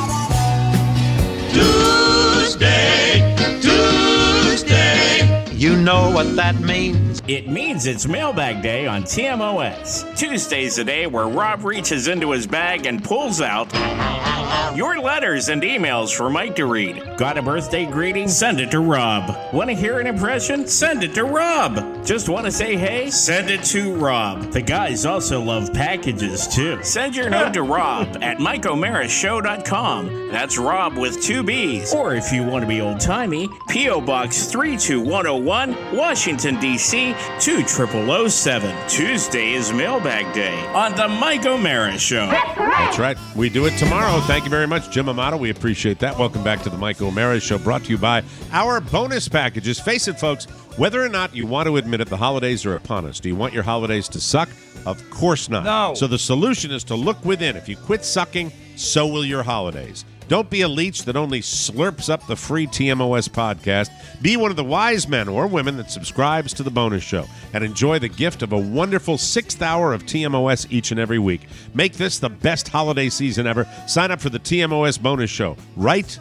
Tuesday, Tuesday. You know what that means. It means it's Mailbag Day on T M O S. Tuesday's the day where Rob reaches into his bag and pulls out your letters and emails for Mike to read. Got a birthday greeting? Send it to Rob. Want to hear an impression? Send it to Rob. Just want to say hey? Send it to Rob. The guys also love packages too. Send your note to Rob at Mike O'Mara Show dot com. That's Rob with two B's. Or if you want to be old-timey, P O. Box three two one oh one, Washington, D C two zero zero zero seven. Tuesday is Mailbag Day on the Mike O'Mara Show. That's right. We do it tomorrow. Thank you very much, Jim Amato. We appreciate that. Welcome back to the Mike O'Mara Show, brought to you by our bonus packages. Face it, folks, whether or not you want to admit it, the holidays are upon us. Do you want your holidays to suck? Of course not. No. So the solution is to look within. If you quit sucking, so will your holidays. Don't be a leech that only slurps up the free T M O S podcast. Be one of the wise men or women that subscribes to the bonus show and enjoy the gift of a wonderful sixth hour of T M O S each and every week. Make this the best holiday season ever. Sign up for the T M O S bonus show right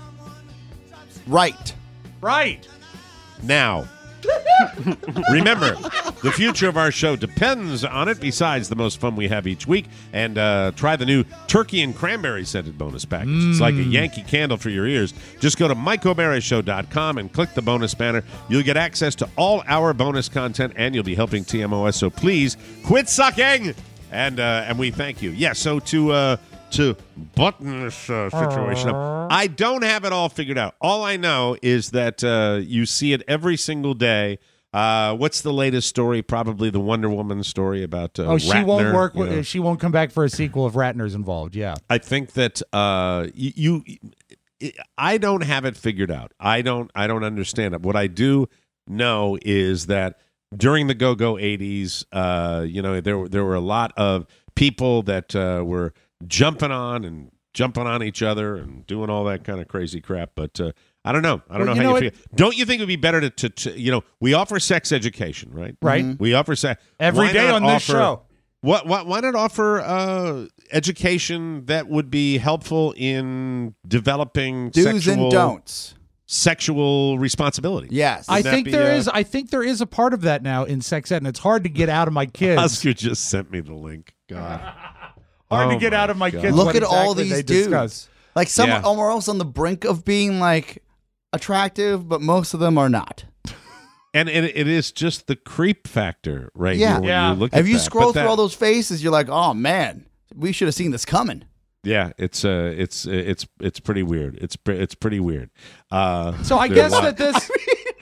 Right. Right. now. Remember, The future of our show depends on it, besides the most fun we have each week. And uh, try the new turkey and cranberry scented bonus package. Mm. It's like a Yankee candle for your ears. Just go to Mike O'Mara Show dot com and click the bonus banner. You'll get access to all our bonus content, and you'll be helping T M O S. So please quit sucking. And uh, and we thank you. Yeah, so to... Uh, to button this uh, situation up. I don't have it all figured out. All I know is that uh, you see it every single day. Uh, what's the latest story? Probably the Wonder Woman story about uh, oh, she Ratner, won't work. you know. She won't come back for a sequel if Ratner's involved. Yeah, I think that uh, you, you. I don't have it figured out. I don't. I don't understand it. What I do know is that during the go-go eighties, uh, you know, there there were a lot of people that uh, were jumping on and jumping on each other and doing all that kind of crazy crap. But uh, I don't know. I don't well, know you how know you feel. Don't you think it would be better to, to, to, you know, we offer sex education, right? Right. Mm-hmm. We offer sex. Every why day not on this offer, show. What, what, why not offer uh, education that would be helpful in developing Do's sexual, and don'ts. Sexual responsibility? Yes. I think be, there uh, is. I think there is a part of that now in sex ed, and it's hard to get out of my kids. Oscar just sent me the link. God. Hard Oh to get my out of my God. kids. Look what at all exactly these they dudes. discuss. Like some Yeah. are almost on the brink of being like attractive, but most of them are not. And it, it is just the creep factor, right? Yeah. here when Yeah. You look If at you that. scroll But through that- all those faces, you're like, oh man, we should have seen this coming. yeah, it's uh, it's it's it's pretty weird. It's pre- it's pretty weird. Uh, So I there are guess a lot- that this.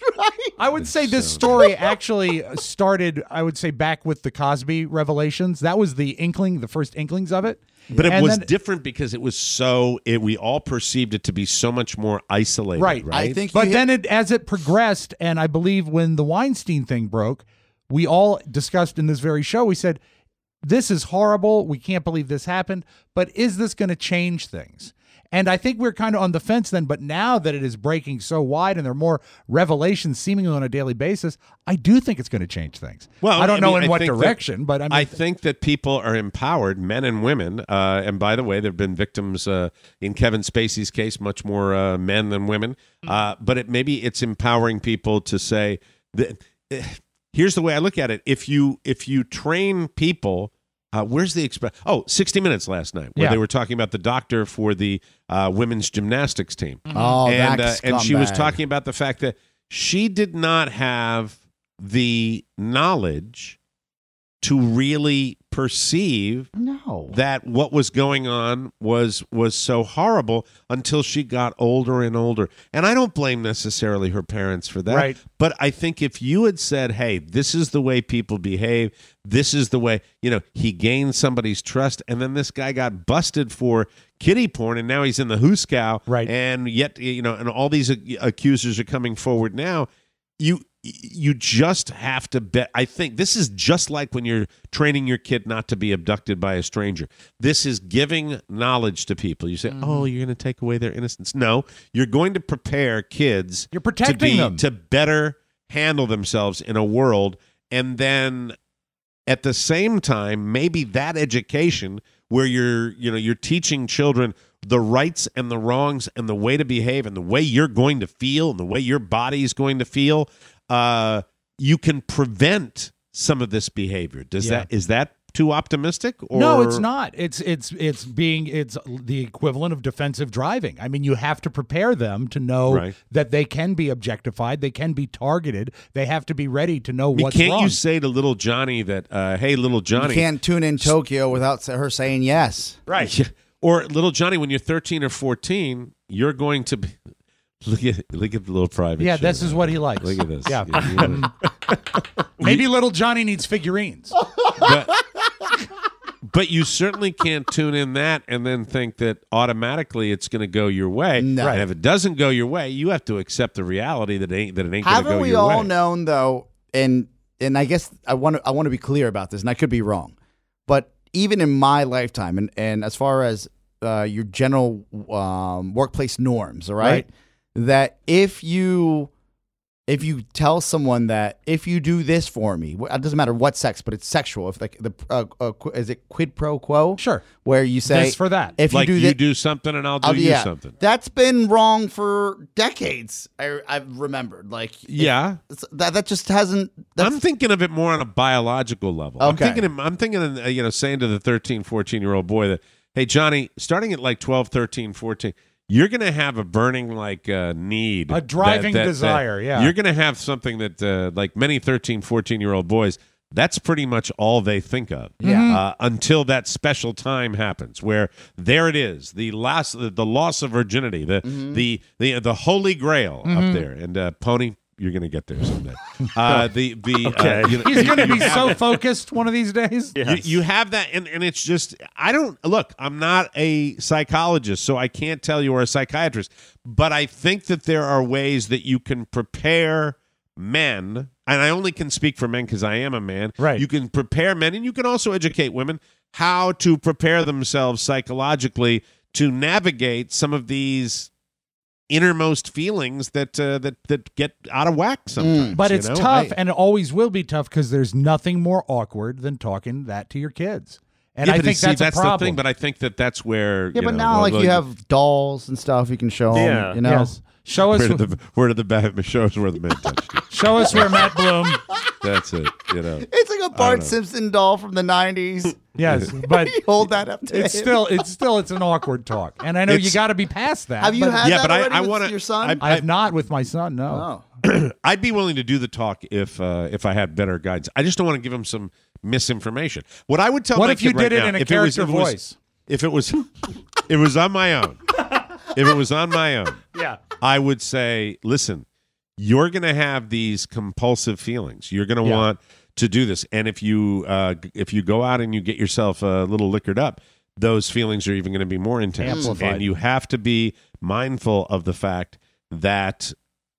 I would say this story actually started, I would say, back with the Cosby revelations. That was the inkling, the first inklings of it. But it And was then- different because it was so. It, we all perceived it to be so much more isolated, Right. right? I think, But you then it, as it progressed, and I believe when the Weinstein thing broke, we all discussed in this very show, we said, this is horrible. We can't believe this happened. But is this going to change things? And I think we're kind of on the fence then, but now that it is breaking so wide and there are more revelations seemingly on a daily basis, I do think it's going to change things. Well, I don't I know mean, in I what think that- direction, but I mean, I think that people are empowered, men and women. Uh, and by the way, there have been victims uh, in Kevin Spacey's case, much more uh, men than women. Uh, but it maybe it's empowering people to say, that, uh, here's the way I look at it. If you if you train people. Uh, where's the express? Oh, sixty minutes last night, where Yeah. they were talking about the doctor for the uh, women's gymnastics team. Oh, and that and she was scumbag. talking about the fact that she did not have the knowledge to really perceive no. that what was going on was was so horrible until she got older and older. And I don't blame necessarily her parents for that. Right. But I think if you had said, hey, this is the way people behave, this is the way, you know, he gained somebody's trust, and then this guy got busted for kiddie porn, and now he's in the Hooskow. Right. And yet, you know, and all these ac- accusers are coming forward now. You you just have to bet. I think this is just like when you're training your kid not to be abducted by a stranger. This is giving knowledge to people. You say, Mm-hmm. oh, you're going to take away their innocence. No, you're going to prepare kids You're protecting to be, them. to better handle themselves in a world. And then at the same time, maybe that education where you're, you know, you're teaching children the rights and the wrongs and the way to behave and the way you're going to feel and the way your body is going to feel, uh, you can prevent some of this behavior. Does Yeah. that is that too optimistic? Or no, it's not. It's it's it's being it's the equivalent of defensive driving. I mean, you have to prepare them to know Right. that they can be objectified, they can be targeted, they have to be ready to know I mean, what's can't wrong. you say to little Johnny that, uh, hey, little Johnny, You can't tune in Tokyo without her saying yes. right? Yeah. Or little Johnny, when you're thirteen or fourteen, you're going to be. Look at look at the little private. Yeah, show this is there. what he likes. Look at this. Yeah. You- you- Maybe little Johnny needs figurines. but, but you certainly can't tune in that and then think that automatically it's going to go your way. No. And if it doesn't go your way, you have to accept the reality that it ain't that it ain't going to Haven't go we your all way. known though? And and I guess I want to I want to be clear about this, and I could be wrong, but even in my lifetime, and and as far as uh, your general um, workplace norms, all right, Right. that if you if you tell someone that if you do this for me, it doesn't matter what sex, but it's sexual. If like the uh, uh, is it quid pro quo? Sure. Where you say This for that. If like you do you thi- do something and I'll do I'll- you yeah, something. That's been wrong for decades. I, I've remembered. Like Yeah. it's, that that just hasn't. That's, I'm thinking of it more on a biological level. I'm Okay. thinking, of, I'm thinking, of, uh, you know, saying to the thirteen, fourteen year old boy that, hey, Johnny, starting at like twelve, thirteen, fourteen, you're going to have a burning like uh, need, A driving that- that- desire, that- yeah. You're going to have something that, uh, like many thirteen, fourteen year old boys, that's pretty much all they think of. Yeah. Uh, until that special time happens, where there it is, the last, the, the loss of virginity, the Mm-hmm. the the the holy grail up there, and uh, Pony. You're gonna get there someday. Uh, the the Okay. uh, you know, He's going to you be have so that- focused one of these days. you, you have that, and, and it's just I don't look. I'm not a psychologist, so I can't tell you or a psychiatrist. But I think that there are ways that you can prepare men, and I only can speak for men because I am a man. Right. You can prepare men, and you can also educate women how to prepare themselves psychologically to navigate some of these innermost feelings that uh, that that get out of whack sometimes. But you it's know? tough, I- and it always will be tough because there's nothing more awkward than talking that to your kids. And yeah, I but think see, that's, that's a problem. the thing. But I think that that's where yeah, you but know, now well, like well, you have dolls and stuff you can show 'em, Yeah. You know. Yes. Show us, where did the where did the bad shows where the men touched you. show us where Matt Bloom. That's it. You know. It's like a Bart know. Simpson doll from the nineties. Yes, but You hold that up to it's him. still it's still it's an awkward talk, and I know you It's- got to be past that. Have you but had Yeah, that but I- already I with wanna- your son? I have not with my son. No. oh. I'd be willing to do the talk if uh, if I had better guidance. I just don't want to give him some misinformation. What I would tell What my if you kid right did it now, in a if it was- character if it was- voice? If it was, it was on my own. If it was on my own, Yeah. I would say, listen, you're going to have these compulsive feelings. You're going to Yeah. want to do this, and if you uh, g- if you go out and you get yourself a little liquored up, those feelings are even going to be more intense. Amplified. And you have to be mindful of the fact that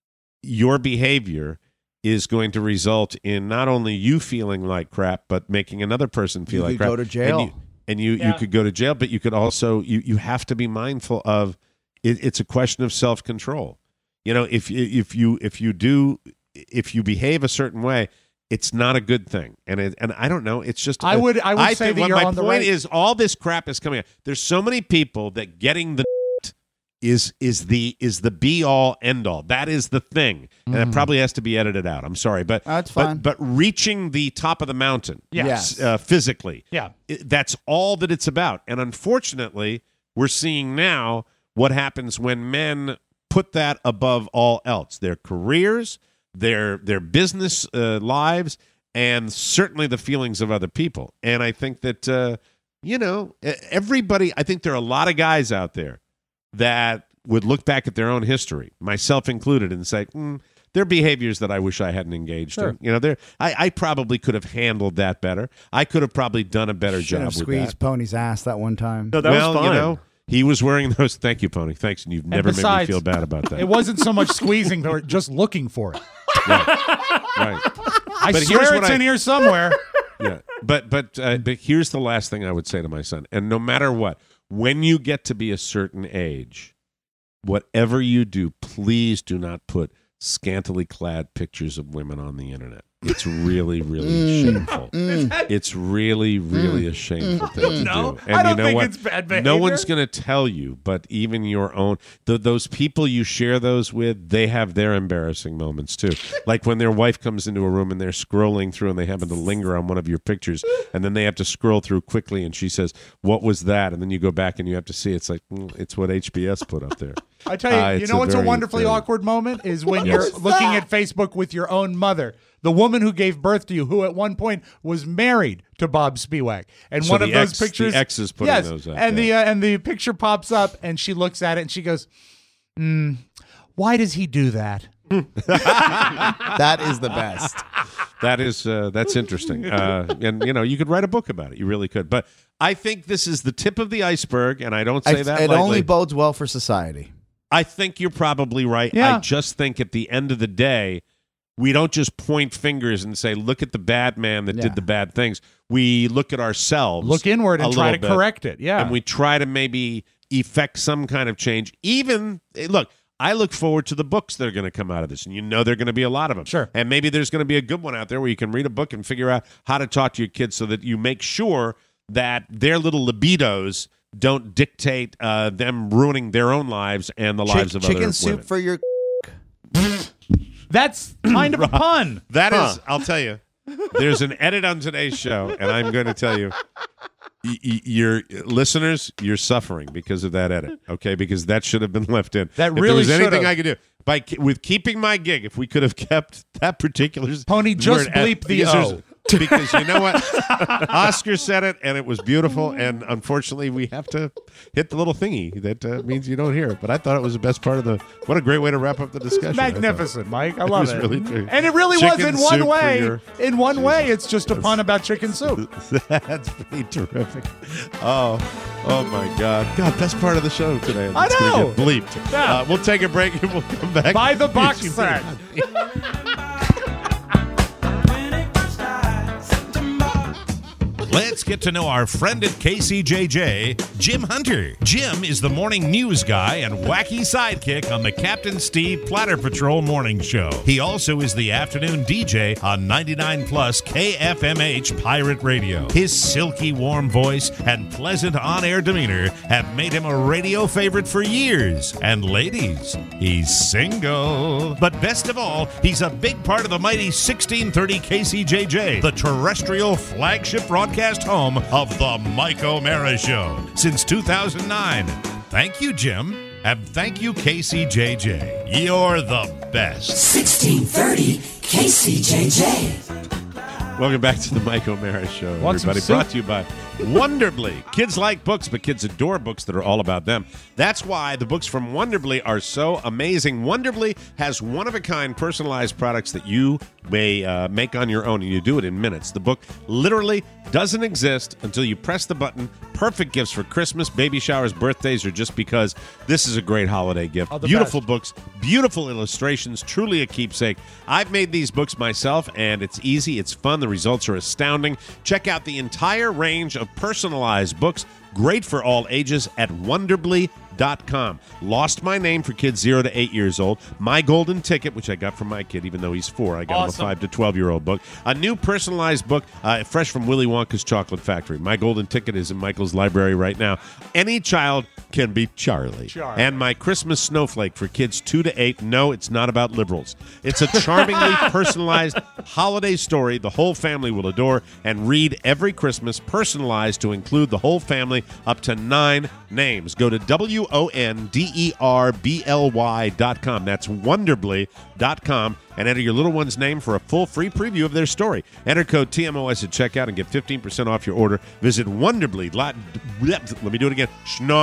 your behavior is going to result in not only you feeling like crap, but making another person feel You like could crap. go to jail. And you, and you, Yeah. you could go to jail, but you could also you you have to be mindful of it, it's a question of self control. You know, if if you if you do if you behave a certain way, it's not a good thing. And it, and I don't know. It's just I would- I would say think that what you're my on the point right- is all this crap is coming out. There's so many people that getting the is is the is the be all end all. That is the thing, and it probably has to be edited out. I'm sorry, but That's but- fine. But, reaching the top of the mountain, Yes. uh, physically, Yeah. it- that's all that it's about. And unfortunately, we're seeing now what happens when men put that above all else: their careers, their their business uh, lives, and certainly the feelings of other people. And I think that uh, you know e- everybody. I think there are a lot of guys out there that would look back at their own history, myself included, and say, mm, there are behaviors that I wish I hadn't engaged Sure. in. You know, there I, I probably could have handled that better. I could have probably done a better Should job have with squeezed that. Pony's ass that one time. No, that well, was fine. you know, he was wearing those. Thank you, Pony. Thanks, and you've never besides, made me feel bad about that. It wasn't so much squeezing, or just looking for it. Right. I But here's swear what it's I- in here somewhere. Yeah, but but uh, but here's the last thing I would say to my son. And no matter what, when you get to be a certain age, whatever you do, please do not put scantily clad pictures of women on the internet. It's really, really shameful. It's really, really a shameful thing to No, do. And I don't you know think what? it's bad No behavior. one's going to tell you, but even your own, the, those people you share those with, they have their embarrassing moments too. Like when their wife comes into a room and they're scrolling through and they happen to linger on one of your pictures, and then they have to scroll through quickly, and she says, "What was that?" And then you go back and you have to see. It's like mm, it's what H B S put up there. I tell you, Uh, you it's know what's a very, wonderfully very- awkward moment is when you're was looking that? at Facebook with your own mother, the woman who gave birth to you, who at one point was married to Bob Spiewak, and So one the of those ex- the pictures, ex is putting yes, those up, and yeah. the uh, and the picture pops up, and she looks at it and she goes, mm, "Why does he do that?" That is the best. That is uh, that's interesting, uh, and you know you could write a book about it. You really could. But I think this is the tip of the iceberg, and I don't say I- that it lightly. only bodes well for society. I think you're probably right. Yeah. I just think at the end of the day, we don't just point fingers and say, "Look at the bad man that Yeah. did the bad things." We look at ourselves, Look inward a and try to little bit, correct it. Yeah, and we try to maybe effect some kind of change. Even eh, look, I look forward to the books that are going to come out of this, and you know there are going to be a lot of them. Sure. And maybe there's going to be a good one out there where you can read a book and figure out how to talk to your kids so that you make sure that their little libidos don't dictate uh, them ruining their own lives and the lives Chick- of other chicken soup women. for your. That's kind of a pun. That Huh. is, I'll tell you, there's an edit on today's show, and I'm going to tell you, y- y- your listeners, you're suffering because of that edit, okay? Because that should have been left in. That if there really was anything should've. I could do by ke- with keeping my gig, if we could have kept that particular Pony, just word at- bleep the because O. there's- Because you know what? Oscar said it, and it was beautiful, and unfortunately, we have to hit the little thingy that uh, means you don't hear it. But I thought it was the best part of the. What a great way to wrap up the discussion! I thought. Magnificent, Mike. I It love was it. really true. And it really Chicken was in one soup for way. your- In one way, it's just a pun about chicken soup. That's pretty terrific. Oh, oh my God! God, best part of the show today. I It's gonna know. get bleeped. Yeah. Uh, we'll take a break and we'll come back. Buy the box set. Let's get to know our friend at K C J J, Jim Hunter. Jim is the morning news guy and wacky sidekick on the Captain Steve Platter Patrol morning show. He also is the afternoon D J on ninety-nine plus K F M H Pirate Radio. His silky warm voice and pleasant on-air demeanor have made him a radio favorite for years. And ladies, he's single. But best of all, he's a big part of the mighty sixteen thirty K C J J, the terrestrial flagship broadcast home of the Mike O'Mara Show since two thousand nine. Thank you, Jim, and thank you, K C J J. You're the best. sixteen thirty K C J J. Welcome back to the Mike O'Mara Show, Want some everybody. soup? Brought to you by Wonderbly. Kids like books, but kids adore books that are all about them. That's why the books from Wonderbly are so amazing. Wonderbly has one-of-a-kind personalized products that you may uh, make on your own, and you do it in minutes. The book literally doesn't exist until you press the button. Perfect gifts for Christmas, baby showers, birthdays, or just because this is a great holiday gift. Oh, the Beautiful best. books, beautiful illustrations, truly a keepsake. I've made these books myself, and it's easy, it's fun, the results are astounding. Check out the entire range of personalized books, great for all ages, at Wonderbly dot com. Lost My Name for kids zero to eight years old. My Golden Ticket, which I got from my kid, even though he's four. I got Awesome. him a five to twelve-year-old book. A new personalized book, uh, fresh from Willy Wonka's Chocolate Factory. My Golden Ticket is in Michael's library right now. Any child can be Charlie. Charlie. And My Christmas Snowflake for kids two to eight. No, it's not about liberals. It's a charmingly personalized holiday story the whole family will adore and read every Christmas, personalized to include the whole family, up to nine names. Go to W O N D E R B L Y dot com. That's Wonderbly dot com and enter your little one's name for a full free preview of their story. Enter code T M O S at checkout and get fifteen percent off your order. Visit Wonderbly. Let me do it again.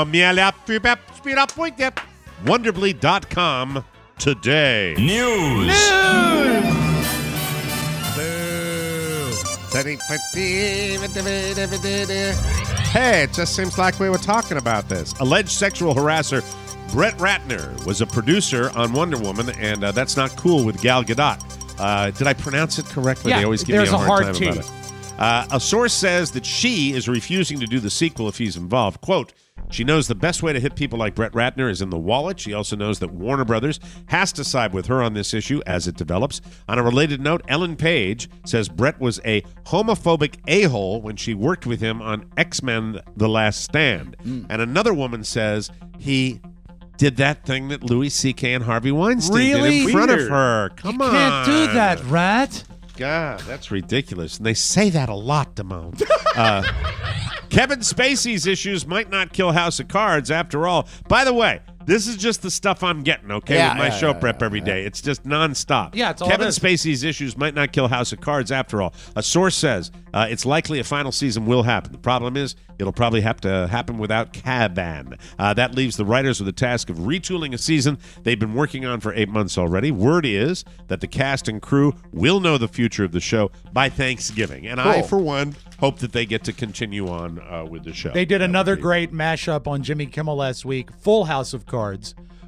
Wonderbly dot com today. News. Hey, it just seems like we were talking about this. Alleged sexual harasser Brett Ratner was a producer on Wonder Woman, and uh, that's not cool with Gal Gadot. Uh, did I pronounce it correctly? Yeah, they always give there's me a a hard, hard time T. about it. Uh, a source says that she is refusing to do the sequel if he's involved. Quote, she knows the best way to hit people like Brett Ratner is in the wallet. She also knows that Warner Brothers has to side with her on this issue as it develops. On a related note, Ellen Page says Brett was a homophobic a-hole when she worked with him on X-Men The Last Stand. Mm. And another woman says he did that thing that Louis C K and Harvey Weinstein Really? did in front of Weird. her. Come you on. can't do that, Rat. God, that's ridiculous. And they say that a lot, Damone. Uh, Kevin Spacey's issues might not kill House of Cards after all. By the way, this is just the stuff I'm getting, okay, Yeah, with my yeah, show yeah, prep yeah, every yeah. day. It's just nonstop. Yeah, it's all Kevin it is. Spacey's issues might not kill House of Cards after all. A source says uh, it's likely a final season will happen. The problem is it'll probably have to happen without Caban. Uh, that leaves the writers with the task of retooling a season they've been working on for eight months already. Word is that the cast and crew will know the future of the show by Thanksgiving. And I, Cool. for one, hope that they get to continue on uh, with the show. They did That another would be- great mashup on Jimmy Kimmel last week, Full House of Cards,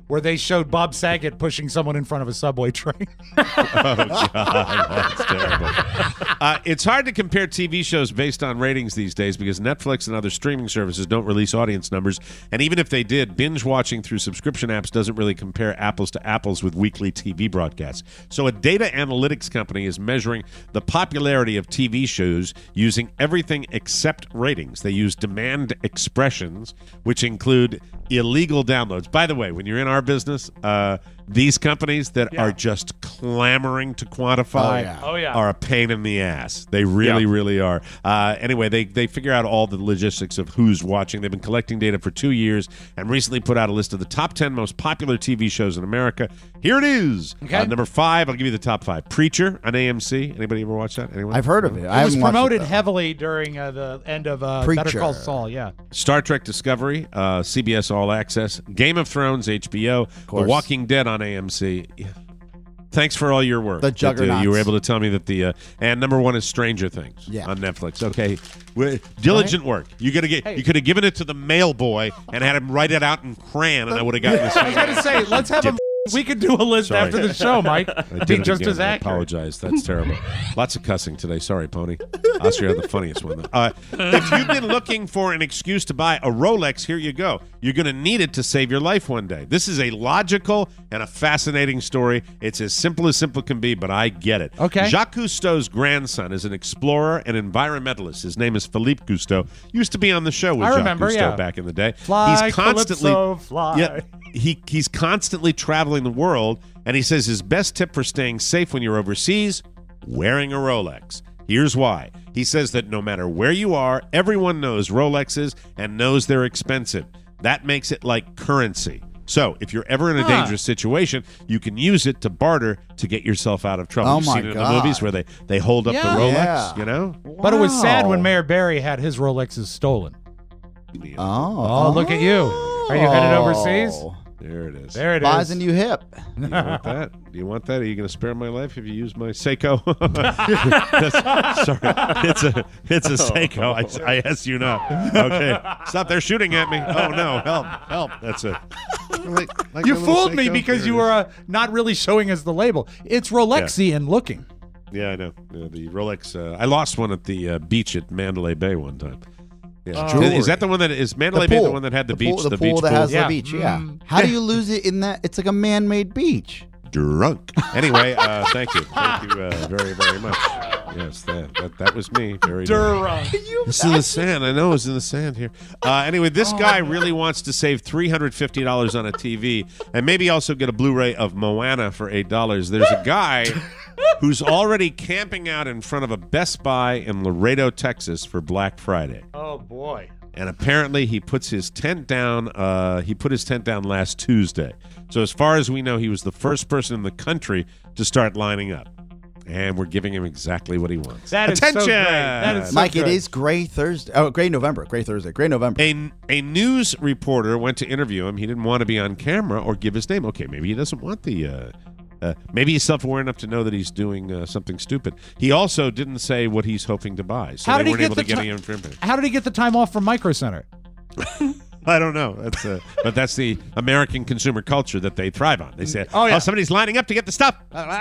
where they showed Bob Saget pushing someone in front of a subway train. Oh, God, that's terrible. Uh, it's hard to compare T V shows based on ratings these days because Netflix and other streaming services don't release audience numbers. And even if they did, binge watching through subscription apps doesn't really compare apples to apples with weekly T V broadcasts. So a data analytics company is measuring the popularity of T V shows using everything except ratings. They use demand expressions, which include illegal downloads. By the way, when you're in our business, uh, these companies that Yeah. are just clamoring to quantify Oh, yeah. Oh, yeah. are a pain in the ass. They really, Yeah. really are. Uh, anyway, they, they figure out all the logistics of who's watching. They've been collecting data for two years and recently put out a list of the top ten most popular T V shows in America. Here it is. Okay. Uh, number five, I'll give you the top five. Preacher on A M C. Anybody ever watch that? Anyone? I've heard of it. I It was haven't watched promoted it, though. heavily during uh, the end of uh, Better Preacher. Call Saul. Yeah. Star Trek Discovery, uh, C B S All Access, Game of Thrones, H B O, The course. Walking Dead on A M C. Yeah. Thanks for all your work. The That, uh, juggernauts. you were able to tell me that the uh, and number one is Stranger Things Yeah. on Netflix. Okay, We're- diligent work. You gotta get. Hey. You could have given it to the mail boy and had him write it out in crayon, and I would have gotten this. I was going to say, let's have him. We could do a list Sorry. after the show, Mike. I Be did it just again. as I accurate. apologize. That's terrible. Lots of cussing today. Sorry, Pony. Austria had the funniest one. Though. Uh, if you've been looking for an excuse to buy a Rolex, here you go. You're going to need it to save your life one day. This is a logical and a fascinating story. It's as simple as simple can be, but I get it. Okay. Jacques Cousteau's grandson is an explorer and environmentalist. His name is Philippe Cousteau. Used to be on the show with I Jacques remember, Cousteau yeah. back in the day. Fly, He's constantly Calypso, fly. Yeah, he he's constantly traveling the world, and he says his best tip for staying safe when you're overseas, wearing a Rolex. Here's why. He says that no matter where you are, everyone knows Rolexes and knows they're expensive. That makes it like currency. So if you're ever in a Huh. dangerous situation, you can use it to barter to get yourself out of trouble. Oh, You've my seen it in the God. movies where they, they hold up Yeah. the Rolex, Yeah. you know? But it was sad when Wow. Mayor Barry had his Rolexes stolen. Oh, Oh, look at you. Are you headed overseas? There it is. There it Buys is. a new hip. Do you want that? Do you want that? Are you going to spare my life if you use my Seiko? That's- sorry, it's a it's a Seiko. I, I ask you not. Okay, stop! They're shooting at me. Oh no! Help! Help! That's it. Like, like You my little fooled me Seiko? because There you it were is. uh, not really showing us the label. It's Rolexian looking. Yeah, I know. Yeah, the Rolex. Uh, I lost one at the uh, beach at Mandalay Bay one time. Yeah. Oh. Is that the one that is Mandalay Bay? The one that had the, beach? pool, the, the pool beach that pool? has Yeah. the beach. Yeah. Mm. How do you lose it in that? It's like a man-made beach. Drunk. Anyway, uh, thank you. Thank you uh, very, very much. Yes, that, that that was me. Very Drunk. It's in the sand. I know it's in the sand here. Uh, anyway, this guy really wants to save three hundred fifty dollars on a T V and maybe also get a Blu-ray of Moana for eight dollars. There's a guy who's already camping out in front of a Best Buy in Laredo, Texas for Black Friday. Oh, boy. And apparently he puts his tent down. Uh, he put his tent down last Tuesday. So as far as we know, he was the first person in the country to start lining up. And we're giving him exactly what he wants. That is so Attention! great. That is so Mike, good. it is Gray Thursday. Oh, Gray November. Gray Thursday. Gray November. A, a news reporter went to interview him. He didn't want to be on camera or give his name. Okay, maybe he doesn't want the... Uh, uh, maybe he's self-aware enough to know that he's doing uh, something stupid. He also didn't say what he's hoping to buy, so How they did he weren't get able to the get ti- any information. How did he get the time off from Micro Center? I don't know. That's uh, but that's the American consumer culture that they thrive on. They say, Oh, yeah. somebody's lining up to get the stuff."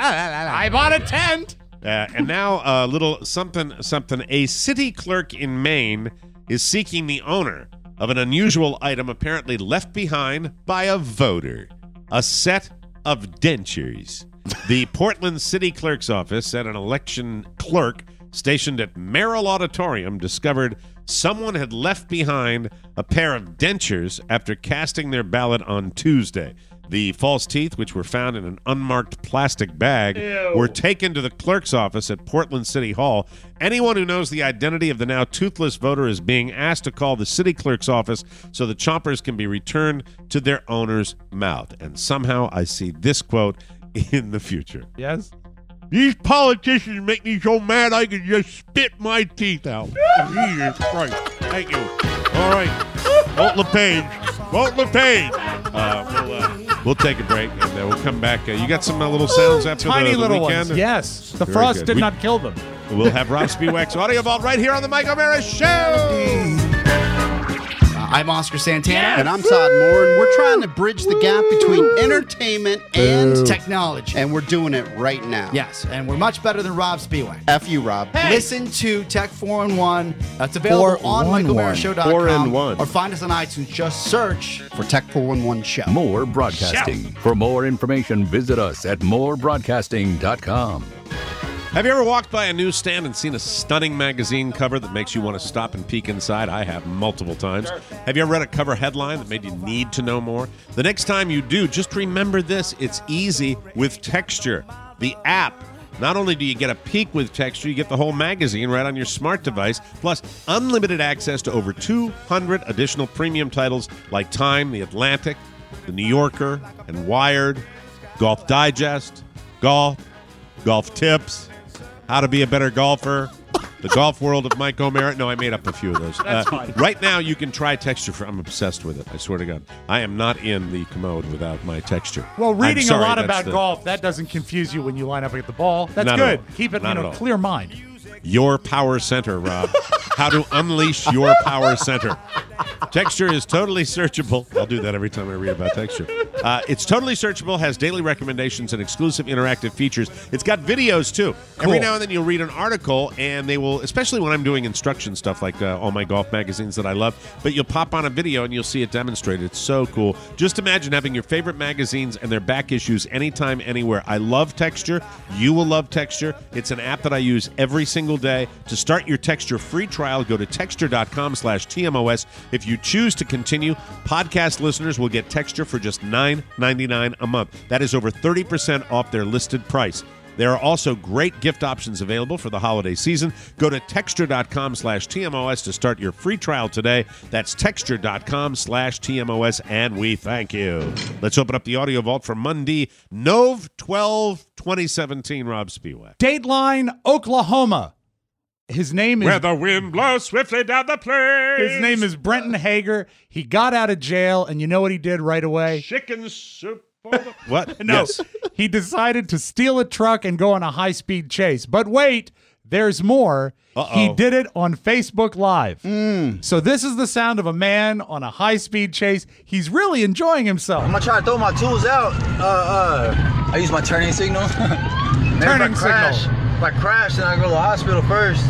I bought a tent. Uh, and now a little something something. A city clerk in Maine is seeking the owner of an unusual item apparently left behind by a voter: a set of dentures. The Portland City Clerk's office said an election clerk stationed at Merrill Auditorium discovered someone had left behind a pair of dentures after casting their ballot on Tuesday. The false teeth, which were found in an unmarked plastic bag, Ew. were taken to the clerk's office at Portland City Hall. Anyone who knows the identity of the now toothless voter is being asked to call the city clerk's office so the chompers can be returned to their owner's mouth. And somehow I see this quote in the future. Yes. These politicians make me so mad I can just spit my teeth out. Jesus Christ. Thank you. All right. Vote LePage. Vote LePage. Uh, we'll, uh, we'll take a break, and uh, we'll come back. Uh, you got some uh, little sounds after Tiny the, the little weekend? ones. Yes. The Very frost good. did We- not kill them. We'll have Rob Spiewak's Audio Vault right here on the Mike O'Mara Show. I'm Oscar Santana. And I'm Todd Moore, and we're trying to bridge the gap between entertainment and Boo. technology. And we're doing it right now. Yes, and we're much better than Rob Spiewak. F you, Rob. Hey. Listen to Tech four in one. That's available on Michael Mara Show dot com. Four in one. Or find us on iTunes. Just search for Tech four one one Show. More Broadcasting. Shout. For more information, visit us at more broadcasting dot com. Have you ever walked by a newsstand and seen a stunning magazine cover that makes you want to stop and peek inside? I have multiple times. Sure. Have you ever read a cover headline that made you need to know more? The next time you do, just remember this. It's easy with Texture, the app. Not only do you get a peek with Texture, you get the whole magazine right on your smart device, plus unlimited access to over two hundred additional premium titles like Time, The Atlantic, The New Yorker, and Wired, Golf Digest, Golf, Golf Tips, How to Be a Better Golfer, The Golf World of Mike O'Mara. No, I made up a few of those. That's uh, fine. Right now, you can try Texture. For, I'm obsessed with it. I swear to God. I am not in the commode without my Texture. Well, reading I'm sorry, a lot that's about the- golf, that doesn't confuse you when you line up at the ball. That's Not at good. all. Keep it Not in at a all. clear mind. Your Power Center, Rob. How to unleash your Power Center. Texture is totally searchable. I'll do that every time I read about Texture. Uh, it's totally searchable, has daily recommendations and exclusive interactive features. It's got videos, too. Cool. Every now and then you'll read an article, and they will, especially when I'm doing instruction stuff like uh, all my golf magazines that I love, but you'll pop on a video and you'll see it demonstrated. It's so cool. Just imagine having your favorite magazines and their back issues anytime, anywhere. I love Texture. You will love Texture. It's an app that I use every single day. To start your Texture free trial, go to texture.com slash TMOS. If you choose to continue, podcast listeners will get Texture for just nine ninety-nine a month. That is over thirty percent off their listed price. There are also great gift options available for the holiday season. Go to texture.com slash TMOS to start your free trial today. That's texture.com slash TMOS, and we thank you. Let's open up the audio vault for Monday, Nov twelve, twenty seventeen. Rob Spiewak. Dateline, Oklahoma. His name is... Where the wind blows swiftly down the plains. His name is Brenton Hager. He got out of jail, and you know what he did right away? Chicken soup. What? No, Yes. he decided to steal a truck and go on a high-speed chase. But wait, there's more. Uh-oh. He did it on Facebook Live. So this is the sound of a man on a high-speed chase. He's really enjoying himself. I'm gonna try to throw my tools out. Uh, uh, I use my turning signal. Maybe Turning if I crash, signal. If I crash, then I go to the hospital first.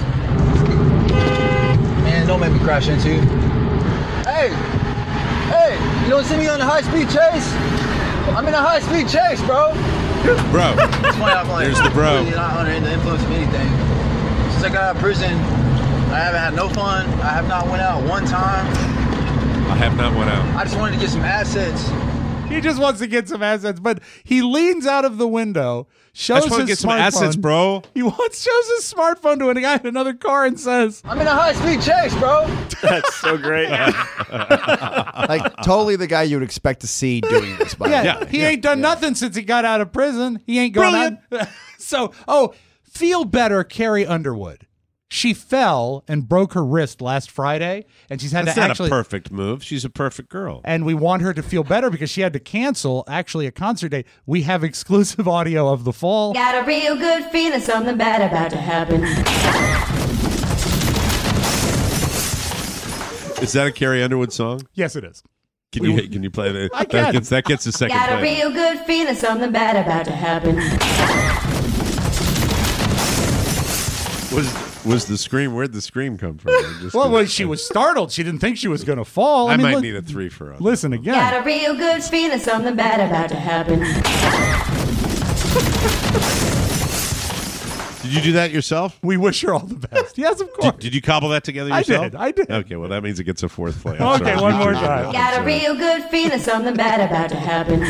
Man, don't make me crash into you. Hey, hey, you don't see me on a high-speed chase? I'm in a high-speed chase, bro. Bro. That's why I'm like, There's the bro. really not under the influence of anything. Since I got out of prison, I haven't had no fun. I have not went out one time. I have not went out. I just wanted to get some assets. He just wants to get some assets, but he leans out of the window, shows I just want to his get some smartphone. assets, bro. He wants shows his smartphone to a guy in another car and says, I'm in a high-speed chase, bro. That's so great. Like, totally the guy you would expect to see doing this. By yeah, the way. he ain't done nothing since he got out of prison. He ain't gone out. So, oh, feel better, Carrie Underwood. She fell and broke her wrist last Friday, and she's had That's to not actually. a perfect move. She's a perfect girl. And we want her to feel better because she had to cancel actually a concert date. We have exclusive audio of the fall. Got a real good feeling something bad about to happen. Is that a Carrie Underwood song? Yes, it is. Can you can you play that? I That can. gets, that gets a second Got a play. real good feeling something bad about to happen. Was was the scream? Where'd the scream come from? I just- Well, well, she was startled. She didn't think she was going to fall. I, mean, might li- need a three for us. Listen again. Got a real good feeling something bad about to happen. Did you do that yourself? We wish her all the best. Yes, of course. Did, did you cobble that together I yourself? did, I did. Okay, well that means it gets a fourth play. I'm Okay, sorry. one more time. Got a real good feeling something bad about to happen.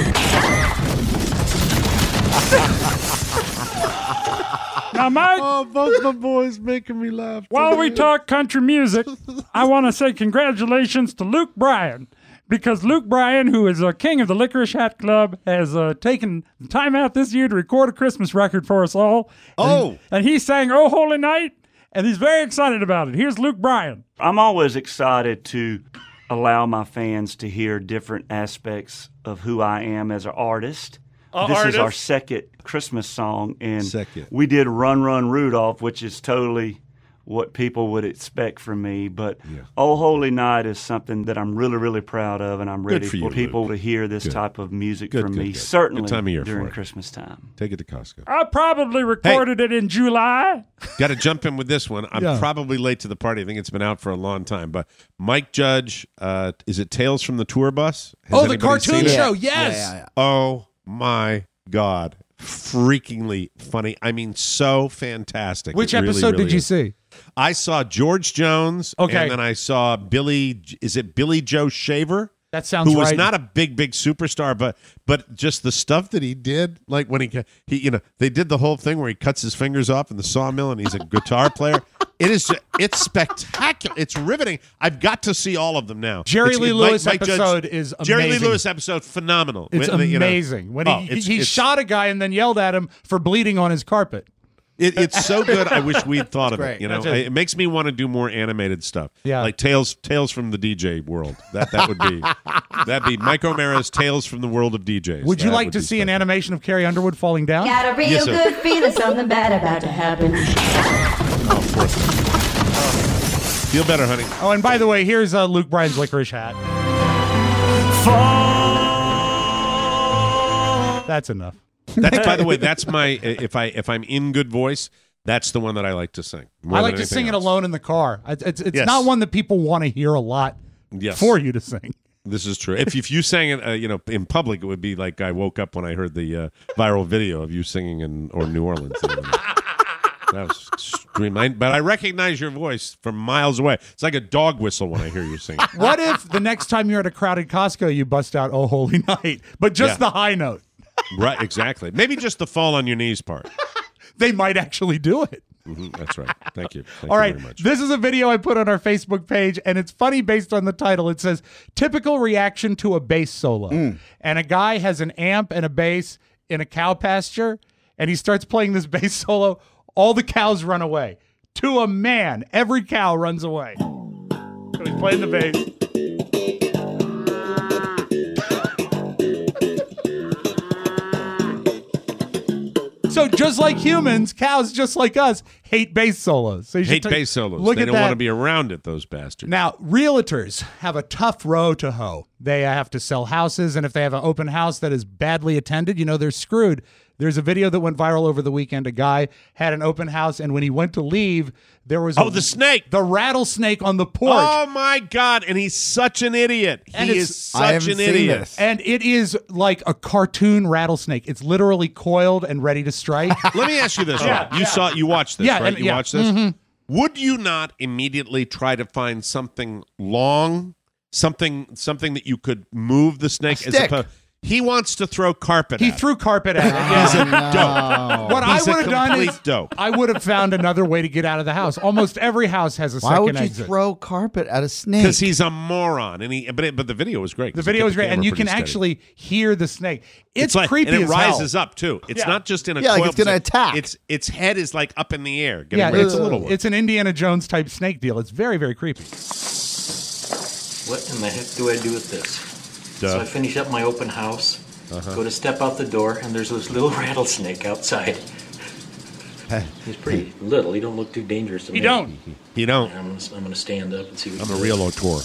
Now, Mike, Oh, both my boys making me laugh. while we talk country music, I want to say congratulations to Luke Bryan. Because Luke Bryan, who is a king of the Licorice Hat Club, has uh, taken time out this year to record a Christmas record for us all. Oh. And, and he sang Oh Holy Night, and he's very excited about it. Here's Luke Bryan. I'm always excited to allow my fans to hear different aspects of who I am as an artist. A this is our artist? second Christmas song, and Second. we did Run Run Rudolph, which is totally what people would expect from me. But Oh Holy Night is something that I'm really, really proud of, and I'm ready for for, you, people Luke. to hear this Good. type of music Good, from good, me, good. certainly Good time of year for during it. Christmas time. Take it to Costco. I probably recorded it in July. Got to jump in with this one. I'm Yeah. probably late to the party. I think it's been out for a long time. But Mike Judge, uh, is it Tales from the Tour Bus? Has Oh, the anybody cartoon seen it? show. Yes. Oh my God. Freakingly funny. I mean, so fantastic. Which It really, episode really did you is. see? I saw George Jones. Okay. And then I saw Billy, is it Billy Joe Shaver? That sounds who was right. not a big, big superstar, but but just the stuff that he did, like when he he you know they did the whole thing where he cuts his fingers off in the sawmill and he's a guitar player. It is it's spectacular. It's riveting. I've got to see all of them now. Jerry It's- Lee Mike- Lewis Mike Judge- episode is Jerry Lee amazing. Lewis episode phenomenal. It's When- you know- amazing. When he, Oh, he, it's- he it's- shot a guy and then yelled at him for bleeding on his carpet. It, it's so good. I wish we'd thought of Great. it. You know, That's it. it makes me want to do more animated stuff. Yeah. like Tales, Tales from the D J world. That that would be that'd be Mike O'Mara's Tales from the world of D Js. Would you That like would to be see an animation of Carrie Underwood falling down? Got a real Yes, sir. good feeling something bad about to happen. Feel better, honey. Oh, and by the way, here's uh, Luke Bryan's licorice hat. That's enough. That's by the way. That's my if I if I'm in good voice. That's the one that I like to sing. more I like than to sing anything it else. alone in the car. It's, it's, it's Yes. not one that people want to hear a lot Yes. for you to sing. This is true. If if you sang it, uh, you know, in public, it would be like I woke up when I heard the uh, viral video of you singing in or New Orleans. That was extreme. I- But I recognize your voice from miles away. It's like a dog whistle when I hear you sing. What if the next time you're at a crowded Costco, you bust out "Oh Holy Night," but just Yeah. the high note? Right, exactly. Maybe just the fall on your knees part. They might actually do it. Mhm, that's right. Thank you. Thank All you right, very much. this is a video I put on our Facebook page, and it's funny based on the title. It says, typical reaction to a bass solo. Mm. And a guy has an amp and a bass in a cow pasture, and he starts playing this bass solo. All the cows run away. To a man, every cow runs away. So he's playing the bass. So just like humans, cows just like us hate bass solos. So you should Hate ta- bass solos. Look They at don't that. want to be around it, those bastards. Now, realtors have a tough row to hoe. They have to sell houses, and if they have an open house that is badly attended, you know, they're screwed. There's a video that went viral over the weekend. A guy had an open house, and when he went to leave, there was Oh, a, the snake. the rattlesnake on the porch. Oh my God! And he's such an idiot. And he it's- is such an idiot. And it is like a cartoon rattlesnake. It's literally coiled and ready to strike. Let me ask you this: Yeah, Rob. You yeah. saw, you watched this, Yeah, right? and- You yeah. watched this. Mhm. Would you not immediately try to find something long, something, something that you could move the snake? A As stick. opposed, he wants to throw carpet. He at it. threw carpet at it. He's a Yeah. dope. What He's I a would have done complete is dope. I would have found another way to get out of the house. Almost every house has a Why second would you exit. throw carpet at a snake? Because he's a moron, and he. But it, but the video was great. The 'cause he video kept is the great, and camera you pretty can steady. actually hear the snake. It's, like, creepy and it as hell. rises up too. It's Yeah. not just in a Yeah, like coil it's gonna position. attack. Its its head is like up in the air. Getting Yeah, ready. it's It's a little one. It's an Indiana Jones type snake deal. It's very, very creepy. What in the heck do I do with this? Duh. So I finish up my open house, Uh-huh. go to step out the door, and there's this little rattlesnake outside. He's pretty little. He don't look too dangerous to He me. don't. He don't. I'm gonna, I'm gonna stand up and see what I'm he a does. real auteur.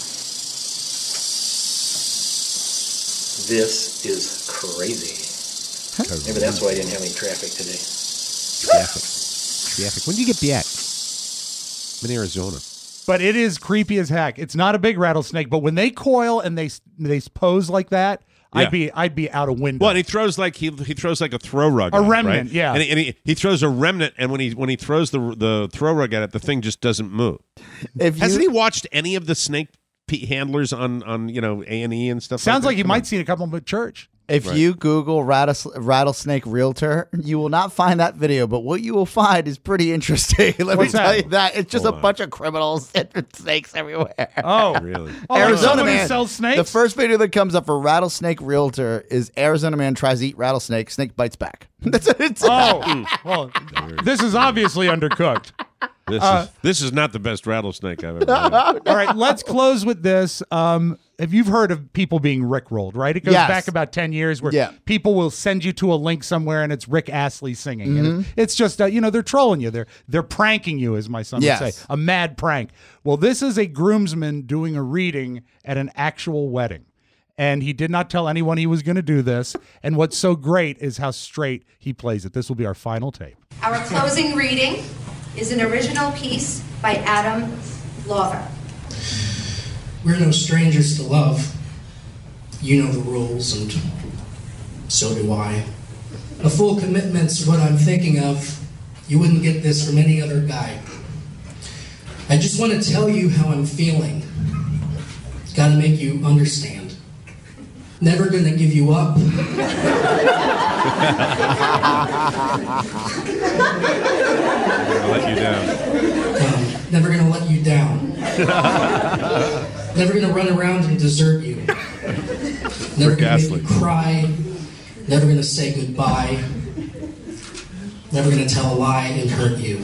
This is crazy. Maybe that's why I didn't have any traffic today. Traffic. Traffic. When do you get back? I'm in Arizona. But it is creepy as heck. It's not a big rattlesnake, but when they coil and they they pose like that, Yeah. I'd be I'd be out of window. Well, and he throws like he he throws like a throw rug, A at it, remnant, right? yeah. And, he, and he, he throws a remnant, and when he when he throws the the throw rug at it, the thing just doesn't move. If Hasn't you- he watched any of the snake pe- handlers on on you know A and E and stuff? Sounds like, like that? you Come might on. see a couple of them at church. If Right. you Google rattlesn- rattlesnake realtor, you will not find that video. But what you will find is pretty interesting. Let What's me tell that? you that it's just Hold a on. bunch of criminals and snakes everywhere. Oh, Really? Oh, like Arizona somebody man sells snakes? The first video that comes up for rattlesnake realtor is Arizona man tries to eat rattlesnake, snake bites back. That's what it's. Oh, well, this is obviously undercooked. This Uh, is this is not the best rattlesnake I've ever had. All right, let's close with this. Um, if you've heard of people being rickrolled, right? It goes Yes. back about ten years where Yeah. people will send you to a link somewhere and it's Rick Astley singing. Mhm. And it- it's just, uh, you know, they're trolling you. They're they're pranking you, as my son Yes. would say. A mad prank. Well, this is a groomsman doing a reading at an actual wedding. And he did not tell anyone he was going to do this. And what's so great is how straight he plays it. This will be our final tape. Our closing reading is an original piece by Adam Lawver. We're no strangers to love. You know the rules, and so do I. A full commitment's what I'm thinking of. You wouldn't get this from any other guy. I just want to tell you how I'm feeling. Gotta make you understand. Never gonna give you up. I'll let you down. Um, never gonna let you down. Never gonna run around and desert you. Never Rick gonna Astley. make you cry. Never gonna say goodbye. Never gonna tell a lie and hurt you.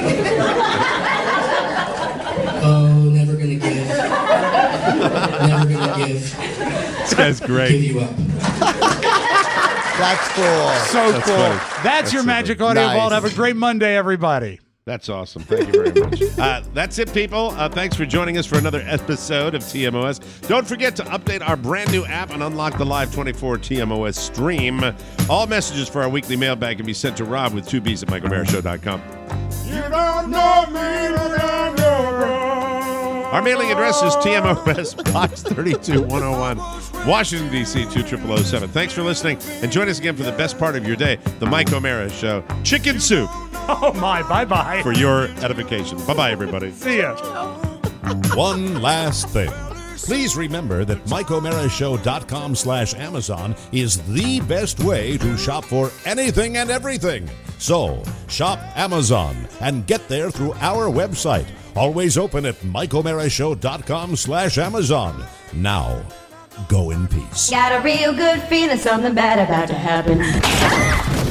Oh, never gonna give. Never gonna give. This guy's great. Give you up. That's cool. So That's cool. funny. That's, That's your super. Magic Audio Nice. Vault. Have a great Monday, everybody. That's awesome. Thank you very much. Uh, that's it, people. Uh, thanks for joining us for another episode of T M O S. Don't forget to update our brand new app and unlock the live twenty-four T M O S stream. All messages for our weekly mailbag can be sent to Rob with two B's at michael mara show dot com. You don't know me, but I know. Our mailing address is T M O S, Box thirty-two one oh one, Washington, D C two thousand seven. Thanks for listening, and join us again for the best part of your day, the Mike O'Mara Show. Chicken soup Oh, my. Bye-bye. for your edification. Bye-bye, everybody. See ya. One last thing. Please remember that mike o'mara show dot com slash Amazon is the best way to shop for anything and everything. So, shop Amazon and get there through our website. Always open at mike o'mara show dot com slash Amazon. Now, go in peace. Got a real good feeling something bad about to happen.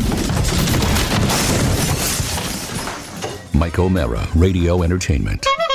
Mike O'Mara, Radio Entertainment.